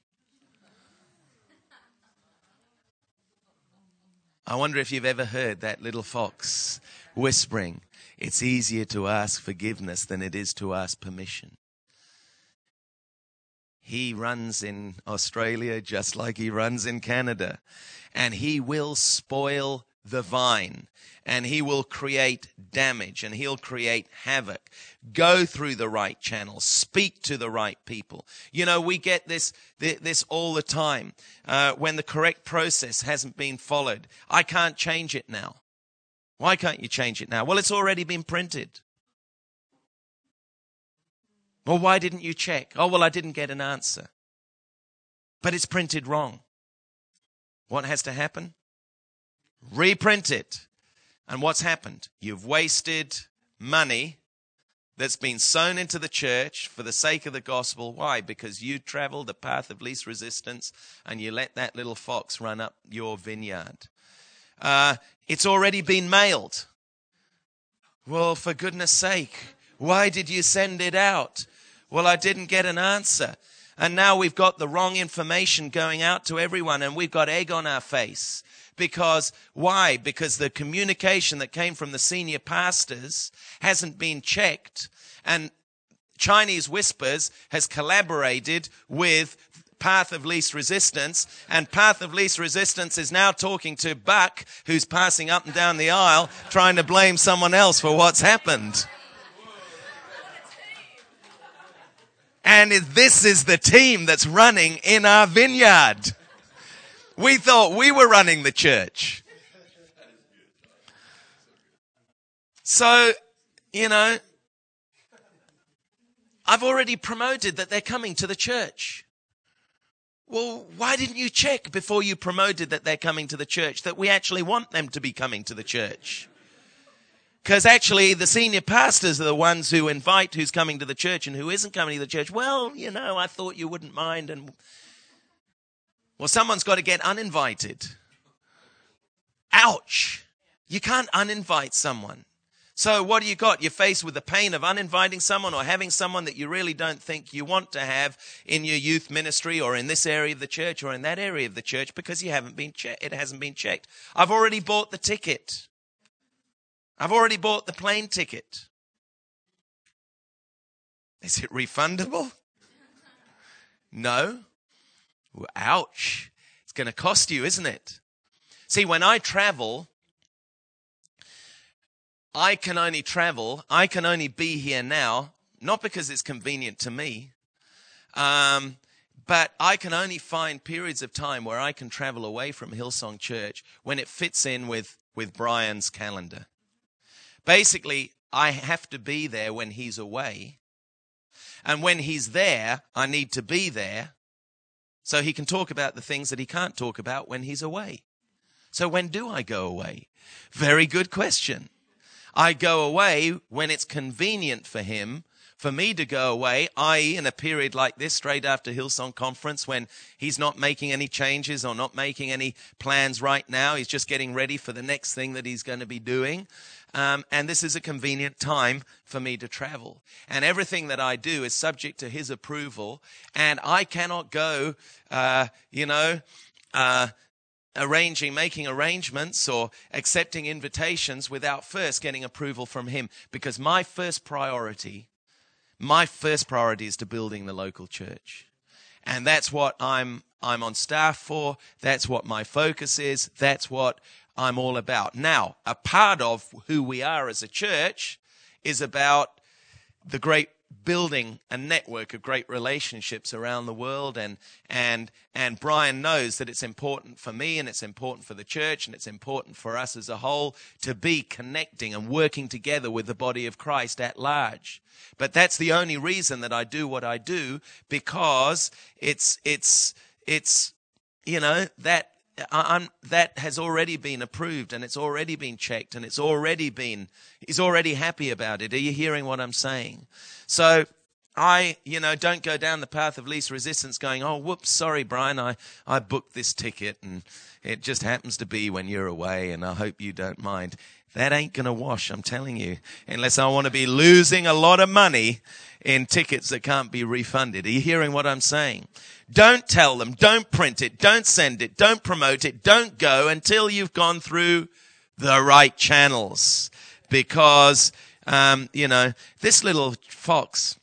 I wonder if you've ever heard that little fox whispering, it's easier to ask forgiveness than it is to ask permission. He runs in Australia just like he runs in Canada, and he will spoil the vine, and he will create damage, and he'll create havoc. Go through the right channels. Speak to the right people. You know, we get this this all the time. Uh, when the correct process hasn't been followed, I can't change it now. Why can't you change it now? Well, it's already been printed. Well, why didn't you check? Oh, well, I didn't get an answer. But it's printed wrong. What has to happen? Reprint it. And what's happened? You've wasted money that's been sown into the church for the sake of the gospel. Why? Because you traveled the path of least resistance and you let that little fox run up your vineyard. Uh, it's already been mailed. Well, for goodness sake, why did you send it out? Well, I didn't get an answer. And now we've got the wrong information going out to everyone, and we've got egg on our face. Because, why? Because the communication that came from the senior pastors hasn't been checked. And Chinese Whispers has collaborated with Path of Least Resistance. And Path of Least Resistance is now talking to Buck, who's passing up and down the aisle, trying to blame someone else for what's happened. And this is the team that's running in our vineyard. We thought we were running the church. So, you know, I've already promoted that they're coming to the church. Well, why didn't you check before you promoted that they're coming to the church, that we actually want them to be coming to the church? Because actually the senior pastors are the ones who invite who's coming to the church and who isn't coming to the church. Well, you know, I thought you wouldn't mind. And well, someone's got to get uninvited. Ouch. You can't uninvite someone. So what do you got? You're faced with the pain of uninviting someone or having someone that you really don't think you want to have in your youth ministry or in this area of the church or in that area of the church because you haven't been che- it hasn't been checked. I've already bought the ticket. I've already bought the plane ticket. Is it refundable? No. Well, ouch. It's going to cost you, isn't it? See, when I travel, I can only travel, I can only be here now, not because it's convenient to me, um, but I can only find periods of time where I can travel away from Hillsong Church when it fits in with, with Brian's calendar. Basically, I have to be there when he's away. And when he's there, I need to be there so he can talk about the things that he can't talk about when he's away. So when do I go away? Very good question. I go away when it's convenient for him, for me to go away, that is in a period like this, straight after Hillsong Conference, when he's not making any changes or not making any plans right now. He's just getting ready for the next thing that he's going to be doing. Um, and this is a convenient time for me to travel. And everything that I do is subject to his approval. And I cannot go, uh, you know, uh, arranging, making arrangements or accepting invitations without first getting approval from him. Because my first priority, my first priority is to building the local church. And that's what I'm, I'm on staff for. That's what my focus is. That's what I'm all about. Now, a part of who we are as a church is about the great building a network of great relationships around the world. And, and, and Brian knows that it's important for me and it's important for the church and it's important for us as a whole to be connecting and working together with the body of Christ at large. But that's the only reason that I do what I do, because it's, it's, it's, you know, that, I'm, that has already been approved and it's already been checked and it's already been, he's already happy about it. Are you hearing what I'm saying? So I, you know, don't go down the path of least resistance going, oh, whoops, sorry, Brian, I, I booked this ticket and it just happens to be when you're away and I hope you don't mind. That ain't going to wash, I'm telling you, unless I want to be losing a lot of money in tickets that can't be refunded. Are you hearing what I'm saying? Don't tell them, don't print it, don't send it, don't promote it, don't go until you've gone through the right channels. Because, um, you know, this little fox,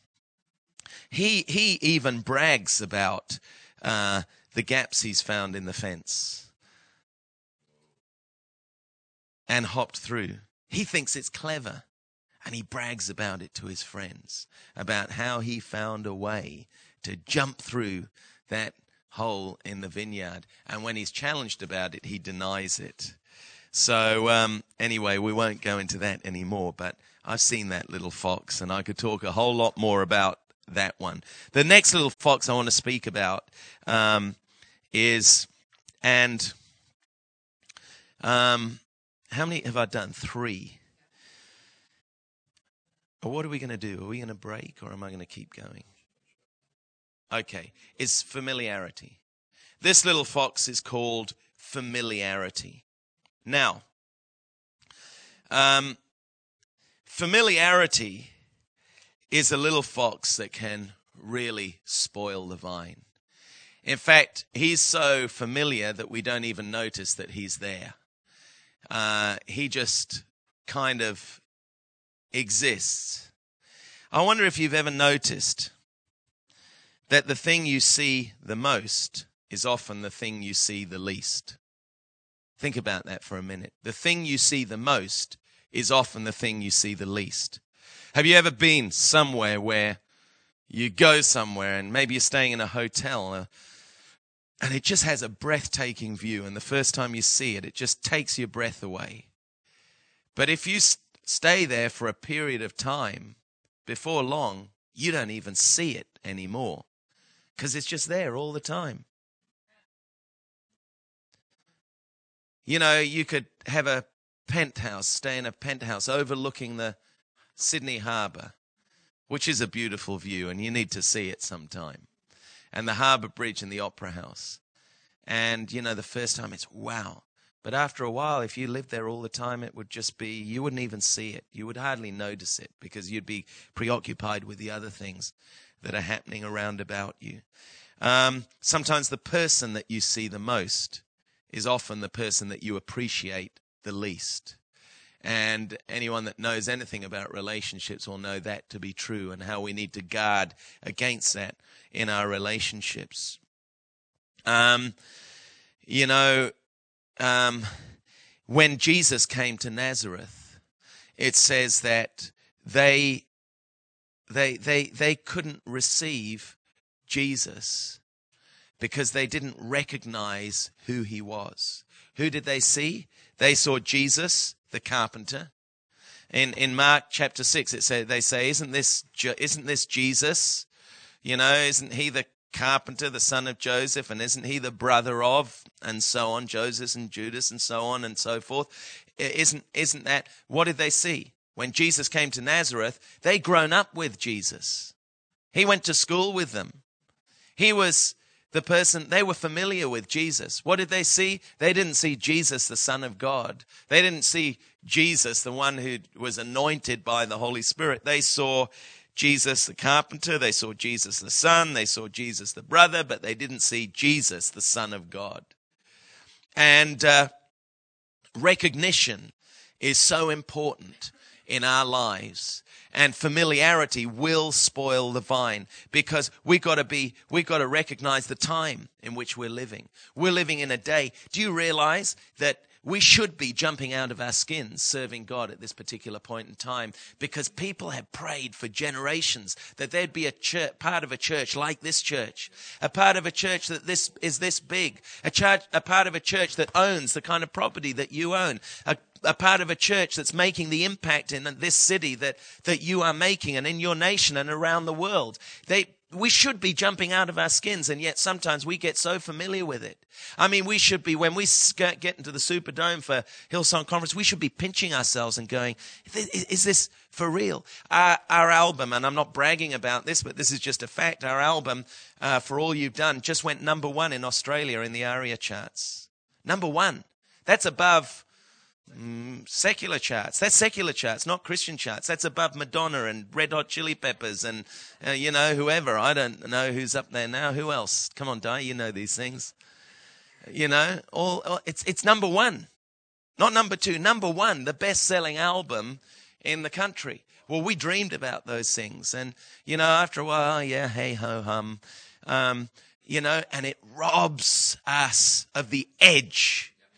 he, he even brags about, uh, the gaps he's found in the fence. and hopped through. He thinks it's clever, and he brags about it to his friends, about how he found a way to jump through that hole in the vineyard. And when he's challenged about it, he denies it. So um, anyway, we won't go into that anymore, but I've seen that little fox, and I could talk a whole lot more about that one. The next little fox I want to speak about um, is, and um, how many have I done? Three. What are we going to do? Are we going to break, or am I going to keep going? Okay, it's familiarity. This little fox is called familiarity. Now, um, familiarity is a little fox that can really spoil the vine. In fact, he's so familiar that we don't even notice that he's there. Uh, he just kind of exists. I wonder if you've ever noticed that the thing you see the most is often the thing you see the least. Think about that for a minute. The thing you see the most is often the thing you see the least. Have you ever been somewhere where you go somewhere and maybe you're staying in a hotel uh, and it just has a breathtaking view, and the first time you see it, it just takes your breath away. But if you st- stay there for a period of time, before long, you don't even see it anymore because it's just there all the time. You know, you could have a penthouse, stay in a penthouse overlooking the Sydney Harbour, which is a beautiful view, and you need to see it sometime. And the Harbour Bridge and the Opera House. And, you know, the first time it's wow. But after a while, if you lived there all the time, it would just be, you wouldn't even see it. You would hardly notice it because you'd be preoccupied with the other things that are happening around about you. Um, sometimes the person that you see the most is often the person that you appreciate the least. And anyone that knows anything about relationships will know that to be true, and how we need to guard against that in our relationships. Um, you know, um, when Jesus came to Nazareth, it says that they, they, they, they couldn't receive Jesus because they didn't recognize who he was. Who did they see? They saw Jesus, the carpenter. In in Mark chapter six, it said, they say, isn't this isn't this Jesus? You know, isn't he the carpenter, the son of Joseph, and isn't he the brother of, and so on, Joseph and Judas and so on and so forth? Isn't isn't that, what did they see? When Jesus came to Nazareth, they'd grown up with Jesus. He went to school with them. He was the person, they were familiar with Jesus. What did they see? They didn't see Jesus, the Son of God. They didn't see Jesus, the one who was anointed by the Holy Spirit. They saw Jesus, the carpenter. They saw Jesus, the son. They saw Jesus, the brother, but they didn't see Jesus, the Son of God. And uh, recognition is so important in our lives. And familiarity will spoil the vine, because we got to be, we got to recognize the time in which we're living. We're living in a day. Do you realize that we should be jumping out of our skins serving God at this particular point in time, because people have prayed for generations that there'd be a church, part of a church like this church, a part of a church that this is this big, a church, a part of a church that owns the kind of property that you own, a a part of a church that's making the impact in this city that, that you are making, and in your nation and around the world. They, we should be jumping out of our skins, and yet sometimes we get so familiar with it. I mean, we should be, when we get into the Superdome for Hillsong Conference, we should be pinching ourselves and going, is this for real? Our, our album, and I'm not bragging about this, but this is just a fact, our album, uh, For All You've Done, just went number one in Australia in the ARIA charts. Number one. That's above Mm, secular charts. That's secular charts, not Christian charts. That's above Madonna and Red Hot Chili Peppers and, uh, you know, whoever. I don't know who's up there now. Who else? Come on, Di, you know these things. You know, all, all it's it's number one. Not number two, number one, the best-selling album in the country. Well, we dreamed about those things. And, you know, after a while, yeah, hey-ho-hum. Um, you know, and it robs us of the edge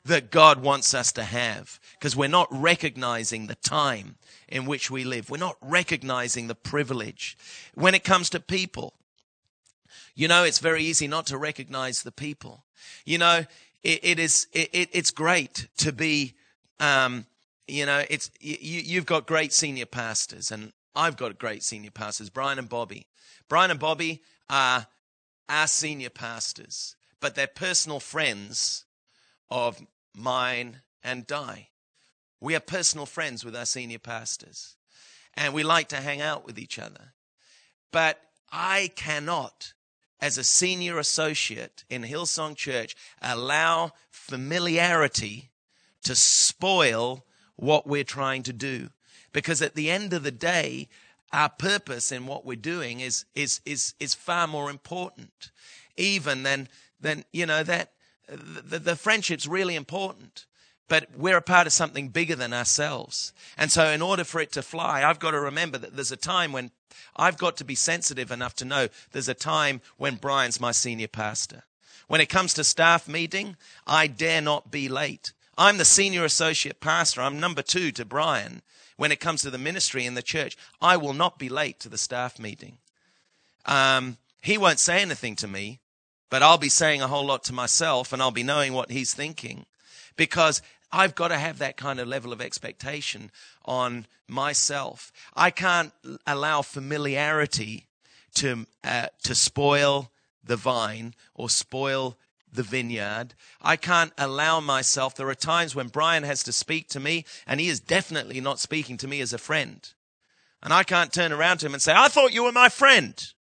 that God wants us to have, because we're not recognizing the time in which we live. We're not recognizing the privilege. When it comes to people, you know, it's very easy not to recognize the people. You know, it, it is, it, it, it's great to be, um, you know, it's, you, you've got great senior pastors, and I've got great senior pastors, Brian and Bobby. Brian and Bobby are our senior pastors, but they're personal friends of mine and Di. We are personal friends with our senior pastors, and we like to hang out with each other. But I cannot, as a senior associate in Hillsong Church, allow familiarity to spoil what we're trying to do. Because at the end of the day, our purpose in what we're doing is is is is far more important, even than than you know that the, the friendship's really important. But we're a part of something bigger than ourselves. And so in order for it to fly, I've got to remember that there's a time when I've got to be sensitive enough to know there's a time when Brian's my senior pastor. When it comes to staff meeting, I dare not be late. I'm the senior associate pastor. I'm number two to Brian. When it comes to the ministry in the church, I will not be late to the staff meeting. Um, he won't say anything to me, but I'll be saying a whole lot to myself, and I'll be knowing what he's thinking, because I've got to have that kind of level of expectation on myself. I can't allow familiarity to uh, to spoil the vine or spoil the vineyard. I can't allow myself. There are times when Brian has to speak to me, and he is definitely not speaking to me as a friend. And I can't turn around to him and say, I thought you were my friend.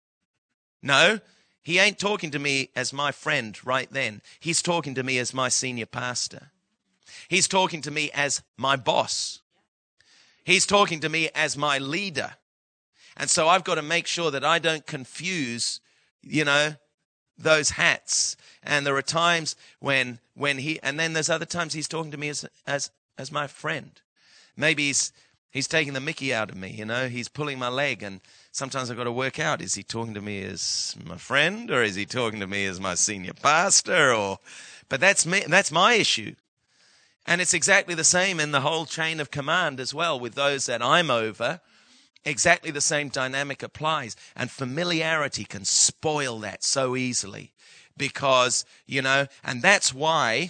No, he ain't talking to me as my friend right then. He's talking to me as my senior pastor. He's talking to me as my boss. He's talking to me as my leader. And so I've got to make sure that I don't confuse, you know, those hats. And there are times when when he, and then there's other times he's talking to me as as as my friend. Maybe he's he's taking the mickey out of me, you know, he's pulling my leg, and sometimes I've got to work out, is he talking to me as my friend, or is he talking to me as my senior pastor? Or but that's me, that's my issue. And it's exactly the same in the whole chain of command as well, with those that I'm over. Exactly the same dynamic applies. And familiarity can spoil that so easily. Because, you know, and that's why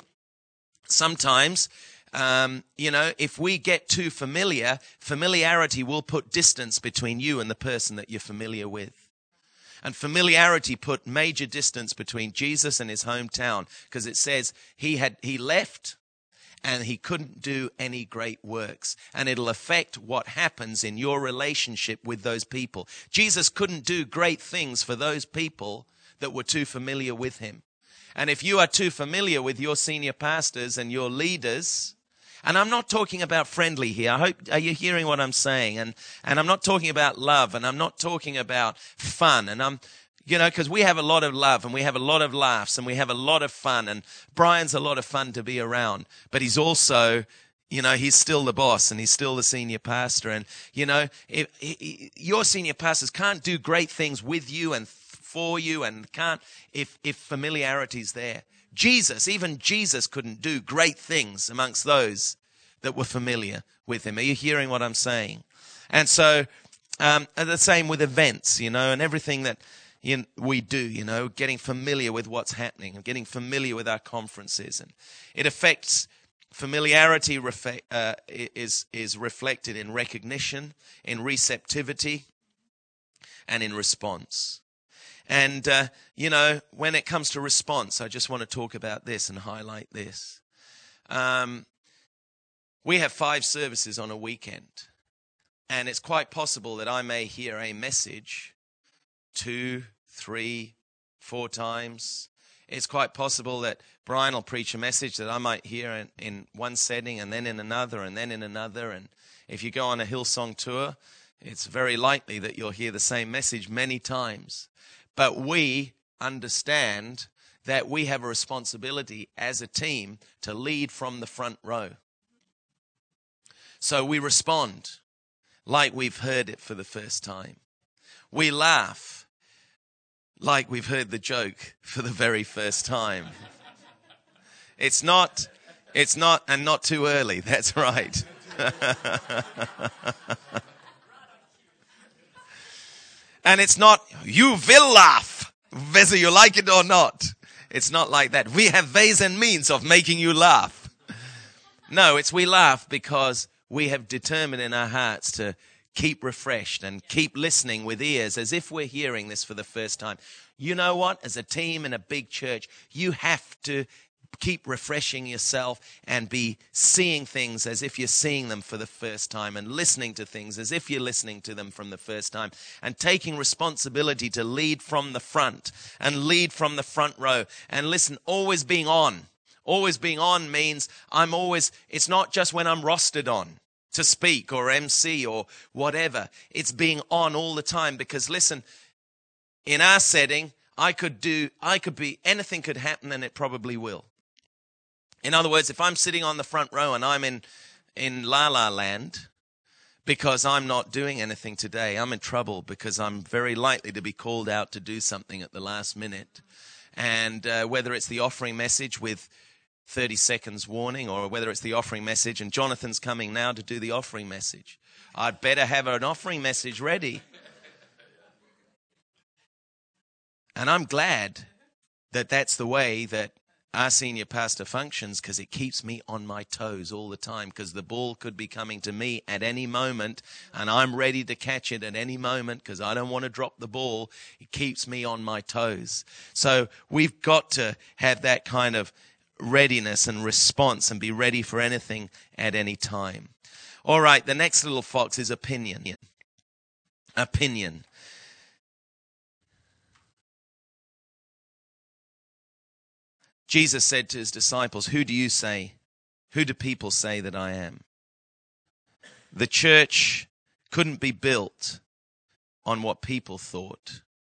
sometimes, um, you know, if we get too familiar, familiarity will put distance between you and the person that you're familiar with. And familiarity put major distance between Jesus and his hometown, because it says he had he left and he couldn't do any great works. And it'll affect what happens in your relationship with those people. Jesus couldn't do great things for those people that were too familiar with him. And if you are too familiar with your senior pastors and your leaders, and I'm not talking about friendly here. I hope, are you hearing what I'm saying? And, and I'm not talking about love, and I'm not talking about fun. And I'm, you know, because we have a lot of love, and we have a lot of laughs, and we have a lot of fun. And Brian's a lot of fun to be around, but he's also, you know, he's still the boss, and he's still the senior pastor. And, you know, if, if, your senior pastors can't do great things with you and for you, and can't if if familiarity's there. Jesus, even Jesus couldn't do great things amongst those that were familiar with him. Are you hearing what I'm saying? And so, um, and the same with events, you know, and everything that you know, we do, you know, getting familiar with what's happening and getting familiar with our conferences, and it affects. Familiarity refe- uh, is is reflected in recognition, in receptivity, and in response. And, uh, you know, when it comes to response, I just want to talk about this and highlight this. Um, we have five services on a weekend, and it's quite possible that I may hear a message two, three, four times. It's quite possible that Brian will preach a message that I might hear in, in one setting, and then in another, and then in another. And if you go on a Hillsong tour, it's very likely that you'll hear the same message many times. But we understand that we have a responsibility as a team to lead from the front row. So we respond like we've heard it for the first time. We laugh like we've heard the joke for the very first time. It's not, It's not, and not too early. That's right. And it's not, you will laugh, whether you like it or not. It's not like that. We have ways and means of making you laugh. No, it's we laugh because we have determined in our hearts to keep refreshed and keep listening with ears as if we're hearing this for the first time. You know what? As a team in a big church, you have to keep refreshing yourself and be seeing things as if you're seeing them for the first time and listening to things as if you're listening to them from the first time and taking responsibility to lead from the front and lead from the front row and listen, always being on. Always being on means I'm always, it's not just when I'm rostered on to speak or M C or whatever. It's being on all the time because listen, in our setting, I could do, I could be, anything could happen and it probably will. In other words, if I'm sitting on the front row and I'm in, in La La Land because I'm not doing anything today, I'm in trouble because I'm very likely to be called out to do something at the last minute. And uh, whether it's the offering message with thirty seconds warning or whether it's the offering message and Jonathan's coming now to do the offering message, I'd better have an offering message ready. And I'm glad that that's the way that our senior pastor functions because it keeps me on my toes all the time because the ball could be coming to me at any moment and I'm ready to catch it at any moment because I don't want to drop the ball. It keeps me on my toes. So we've got to have that kind of readiness and response and be ready for anything at any time. All right, the next little fox is opinion. Opinion. Jesus said to his disciples, who do you say, who do people say that I am? The church couldn't be built on what people thought,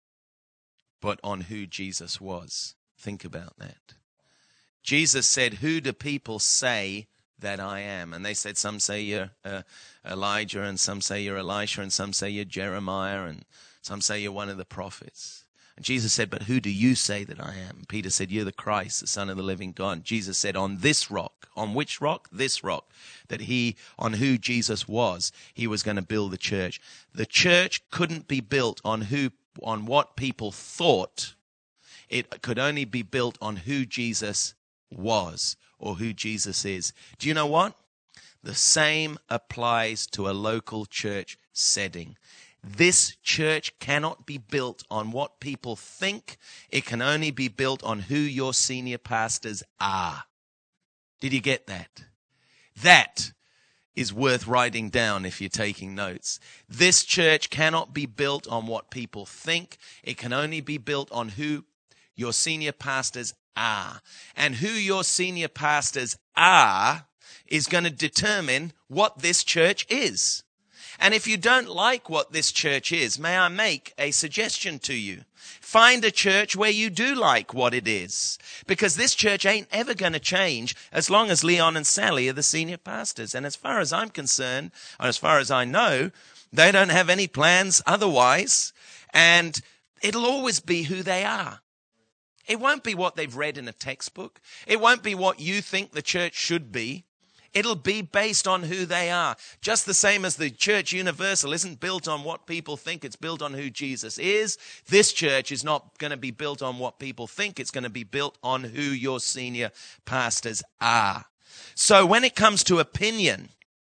but on who Jesus was. Think about that. Jesus said, who do people say that I am? And they said, some say you're uh, Elijah, and some say you're Elisha, and some say you're Jeremiah, and some say you're one of the prophets. And Jesus said, but who do you say that I am? Peter said, you're the Christ, the Son of the living God. Jesus said, on this rock, on which rock? This rock, that he, on who Jesus was, he was going to build the church. The church couldn't be built on who, on what people thought. It could only be built on who Jesus was or who Jesus is. Do you know what? The same applies to a local church setting. This church cannot be built on what people think. It can only be built on who your senior pastors are. Did you get that? That is worth writing down if you're taking notes. This church cannot be built on what people think. It can only be built on who your senior pastors are. And who your senior pastors are is going to determine what this church is. And if you don't like what this church is, may I make a suggestion to you? Find a church where you do like what it is. Because this church ain't ever going to change as long as Leon and Sally are the senior pastors. And as far as I'm concerned, or as far as I know, they don't have any plans otherwise. And it'll always be who they are. It won't be what they've read in a textbook. It won't be what you think the church should be. It'll be based on who they are. Just the same as the church universal isn't built on what people think. It's built on who Jesus is. This church is not going to be built on what people think. It's going to be built on who your senior pastors are. So when it comes to opinion,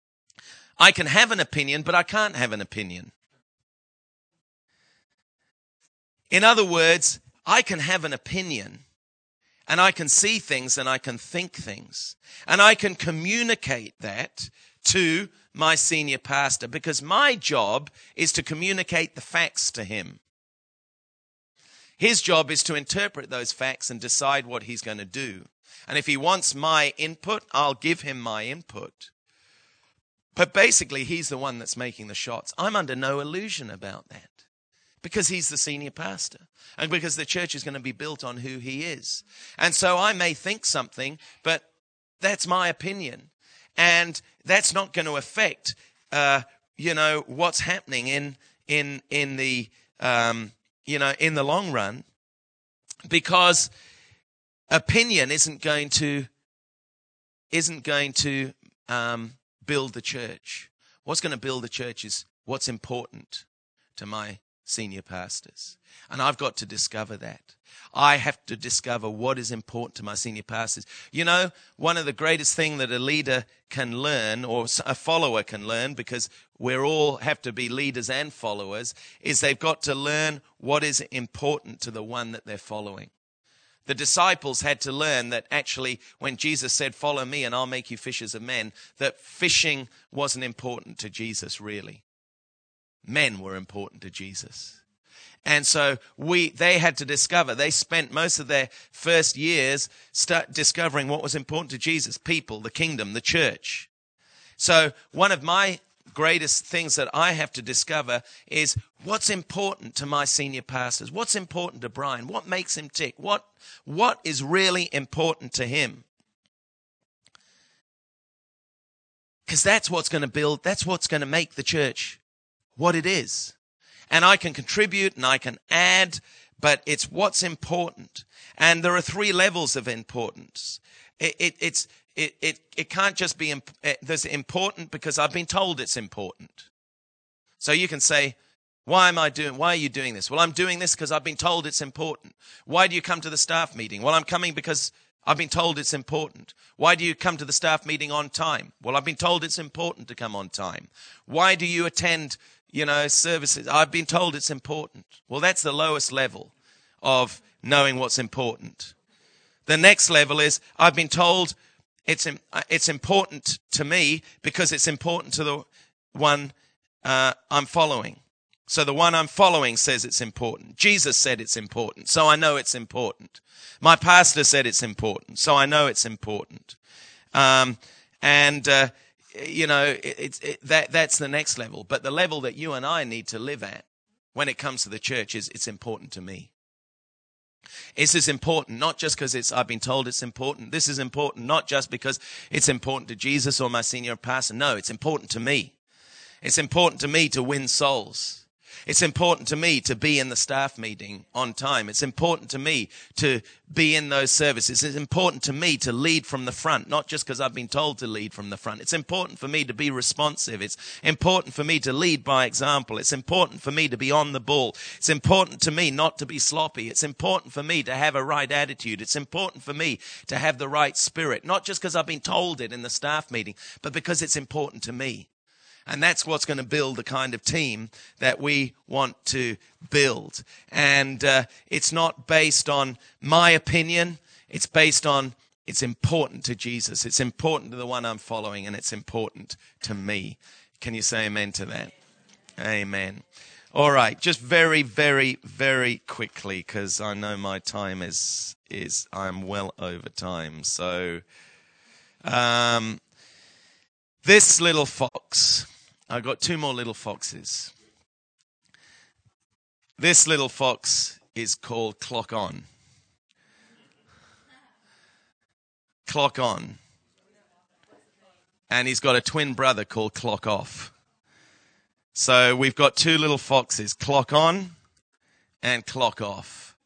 I can have an opinion, but I can't have an opinion. In other words, I can have an opinion. And I can see things and I can think things. And I can communicate that to my senior pastor because my job is to communicate the facts to him. His job is to interpret those facts and decide what he's going to do. And if he wants my input, I'll give him my input. But basically, he's the one that's making the shots. I'm under no illusion about that. Because he's the senior pastor and because the church is going to be built on who he is. And so I may think something, but that's my opinion. And that's not going to affect, uh, you know, what's happening in, in, in the, um, you know, in the long run, because opinion isn't going to isn't going to um, build the church. What's going to build the church is what's important to my senior pastors. And I've got to discover that. I have to discover what is important to my senior pastors. You know, one of the greatest things that a leader can learn, or a follower can learn, because we're all have to be leaders and followers, is they've got to learn what is important to the one that they're following. The disciples had to learn that actually when Jesus said, follow me and I'll make you fishers of men, that fishing wasn't important to Jesus really. Men were important to Jesus. And so we, they had to discover, they spent most of their first years start discovering what was important to Jesus, people, the kingdom, the church. So one of my greatest things that I have to discover is what's important to my senior pastors. What's important to Brian? What makes him tick? What, what is really important to him? Because that's what's going to build, that's what's going to make the church what it is. And I can contribute and I can add, but it's what's important. And there are three levels of importance. It, it, it's, it, it, it can't just be, imp- there's important because I've been told it's important. So you can say, why am I doing, why are you doing this? Well, I'm doing this because I've been told it's important. Why do you come to the staff meeting? Well, I'm coming because I've been told it's important. Why do you come to the staff meeting on time? Well, I've been told it's important to come on time. Why do you attend, you know, services? I've been told it's important. Well, that's the lowest level of knowing what's important. The next level is I've been told it's it's important to me because it's important to the one uh, I'm following. So the one I'm following says it's important. Jesus said it's important, so I know it's important. My pastor said it's important, so I know it's important. Um, and uh, you know, it, it, it, that that's the next level. But the level that you and I need to live at when it comes to the church is it's important to me. This is important, not just because it's I've been told it's important. This is important, not just because it's important to Jesus or my senior pastor. No, it's important to me. It's important to me to win souls. It's important to me to be in the staff meeting on time. It's important to me to be in those services. It's important to me to lead from the front, not just because I've been told to lead from the front. It's important for me to be responsive. It's important for me to lead by example. It's important for me to be on the ball. It's important to me not to be sloppy. It's important for me to have a right attitude. It's important for me to have the right spirit, not just because I've been told it in the staff meeting, but because it's important to me. And that's what's going to build the kind of team that we want to build. And uh, it's not based on my opinion. It's based on it's important to Jesus. It's important to the one I'm following, and it's important to me. Can you say amen to that? Amen. All right, just very, very, very quickly, because I know my time is, is I'm well over time. So um, this little fox... I've got two more little foxes. This little fox is called Clock On. Clock On. And he's got a twin brother called Clock Off. So we've got two little foxes, Clock On and Clock Off.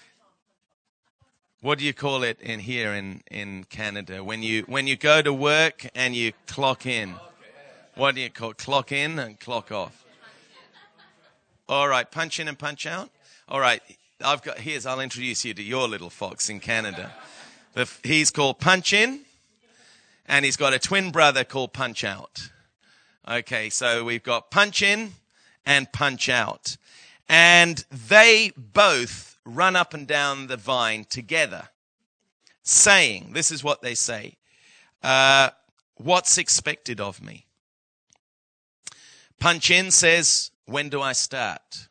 What do you call it in here in, in Canada? When you when you go to work and you clock in. What do you call it? Clock in and clock off. All right, punch in and punch out. All right, I've got here's I'll introduce you to your little fox in Canada. He's called Punch In, and he's got a twin brother called Punch Out. Okay, so we've got Punch In and Punch Out, and they both run up and down the vine together, saying, "This is what they say: uh, what's expected of me?" Punch In says, when do I start?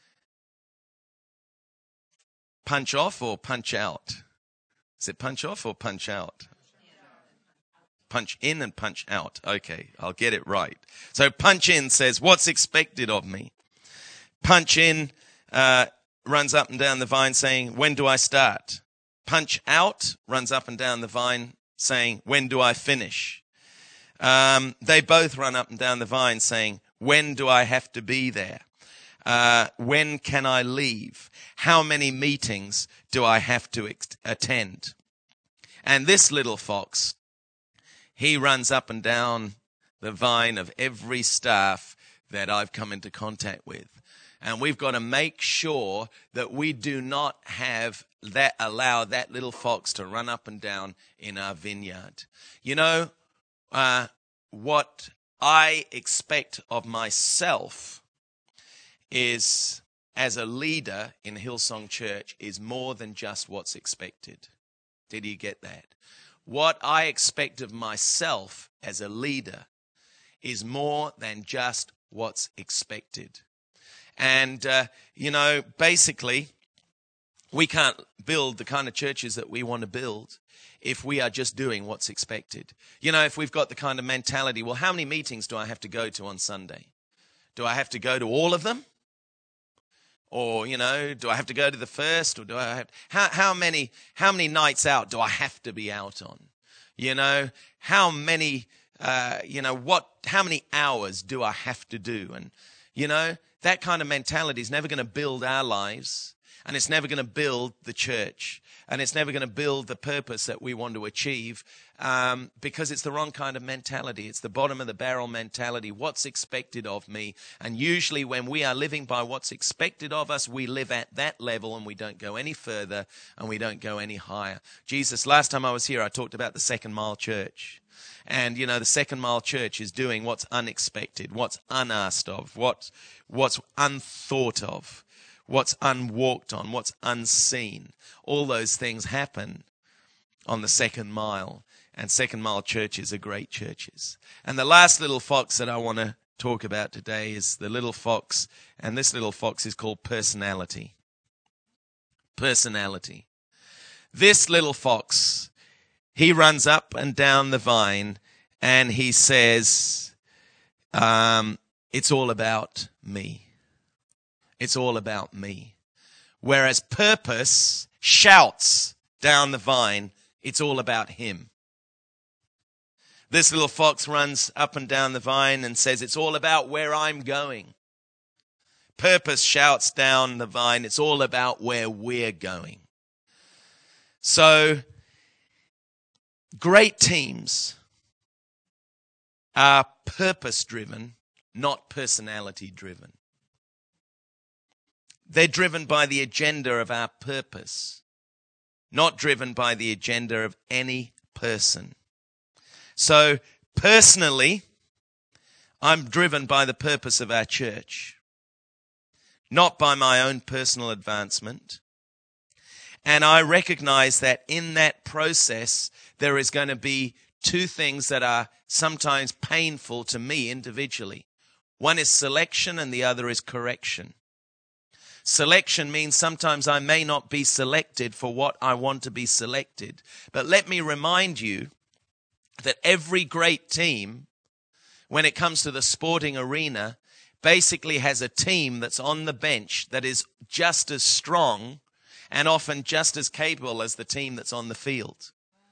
Punch Off or Punch Out? Is it Punch Off or Punch Out? Punch In and Punch Out. Okay, I'll get it right. So Punch In says, what's expected of me? Punch In uh, runs up and down the vine saying, when do I start? Punch Out runs up and down the vine saying, when do I finish? Um, they both run up and down the vine saying, when do I have to be there? Uh, when can I leave? How many meetings do I have to ex- attend? And this little fox he runs up and down the vine of every staff that I've come into contact with. And we've got to make sure that we do not have that, allow that little fox to run up and down in our vineyard. You know, uh, what I expect of myself is, as a leader in Hillsong Church, is more than just what's expected. Did you get that? What I expect of myself as a leader is more than just what's expected. And, uh, you know, basically, we can't build the kind of churches that we want to build if we are just doing what's expected. You know, if we've got the kind of mentality, well, how many meetings do I have to go to on Sunday? Do I have to go to all of them? Or, you know, do I have to go to the first? Or do I have, how, how many, how many nights out do I have to be out on? You know, how many, uh, you know, what, how many hours do I have to do? And, you know, that kind of mentality is never going to build our lives, and it's never going to build the church, and it's never going to build the purpose that we want to achieve, um, because it's the wrong kind of mentality. It's the bottom of the barrel mentality. What's expected of me? And usually when we are living by what's expected of us, we live at that level and we don't go any further and we don't go any higher. Jesus, last time I was here, I talked about the Second Mile Church. And, you know, the Second Mile Church is doing what's unexpected, what's unasked of, what's, what's unthought of, what's unwalked on, what's unseen. All those things happen on the Second Mile. And Second Mile churches are great churches. And the last little fox that I want to talk about today is the little fox. And this little fox is called personality. Personality. This little fox, he runs up and down the vine and he says, um, it's all about me. It's all about me. Whereas purpose shouts down the vine, it's all about him. This little fox runs up and down the vine and says, it's all about where I'm going. Purpose shouts down the vine, it's all about where we're going. So, great teams are purpose-driven, not personality-driven. They're driven by the agenda of our purpose, not driven by the agenda of any person. So, personally, I'm driven by the purpose of our church, not by my own personal advancement. And I recognize that in that process, there is going to be two things that are sometimes painful to me individually. One is selection and the other is correction. Selection means sometimes I may not be selected for what I want to be selected. But let me remind you that every great team, when it comes to the sporting arena, basically has a team that's on the bench that is just as strong and often just as capable as the team that's on the field.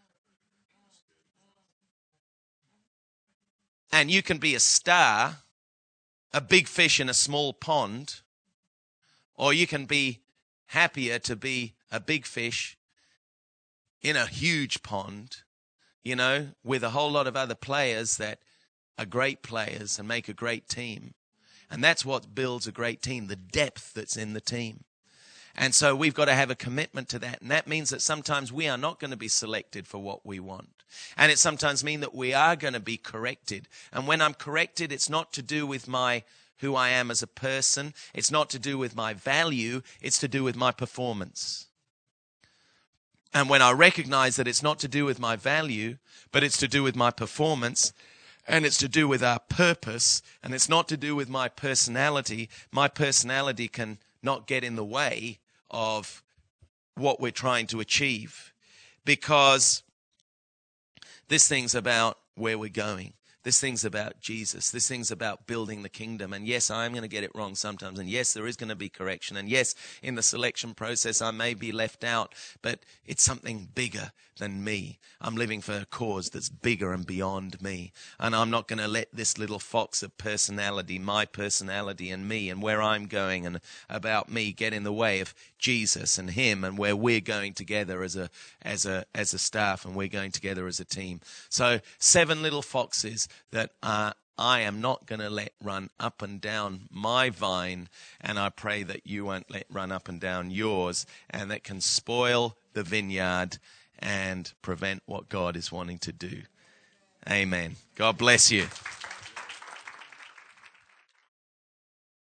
And you can be a star, a big fish in a small pond, or you can be happier to be a big fish in a huge pond, you know, with a whole lot of other players that are great players and make a great team. And that's what builds a great team, the depth that's in the team. And so we've got to have a commitment to that. And that means that sometimes we are not going to be selected for what we want. And it sometimes means that we are going to be corrected. And when I'm corrected, it's not to do with my who I am as a person. It's not to do with my value. It's to do with my performance. And when I recognize that it's not to do with my value, but it's to do with my performance, and it's to do with our purpose, and it's not to do with my personality, my personality can not get in the way of what we're trying to achieve, because this thing's about where we're going. This thing's about Jesus. This thing's about building the kingdom. And yes, I'm going to get it wrong sometimes. And yes, there is going to be correction. And yes, in the selection process, I may be left out. But it's something bigger than me. I'm living for a cause that's bigger and beyond me. And I'm not going to let this little fox of personality, my personality and me and where I'm going and about me get in the way of Jesus and him and where we're going together as a as a as a staff and we're going together as a team. So seven little foxes that uh, I am not going to let run up and down my vine, and I pray that you won't let run up and down yours, and that can spoil the vineyard and prevent what God is wanting to do. Amen. God bless you.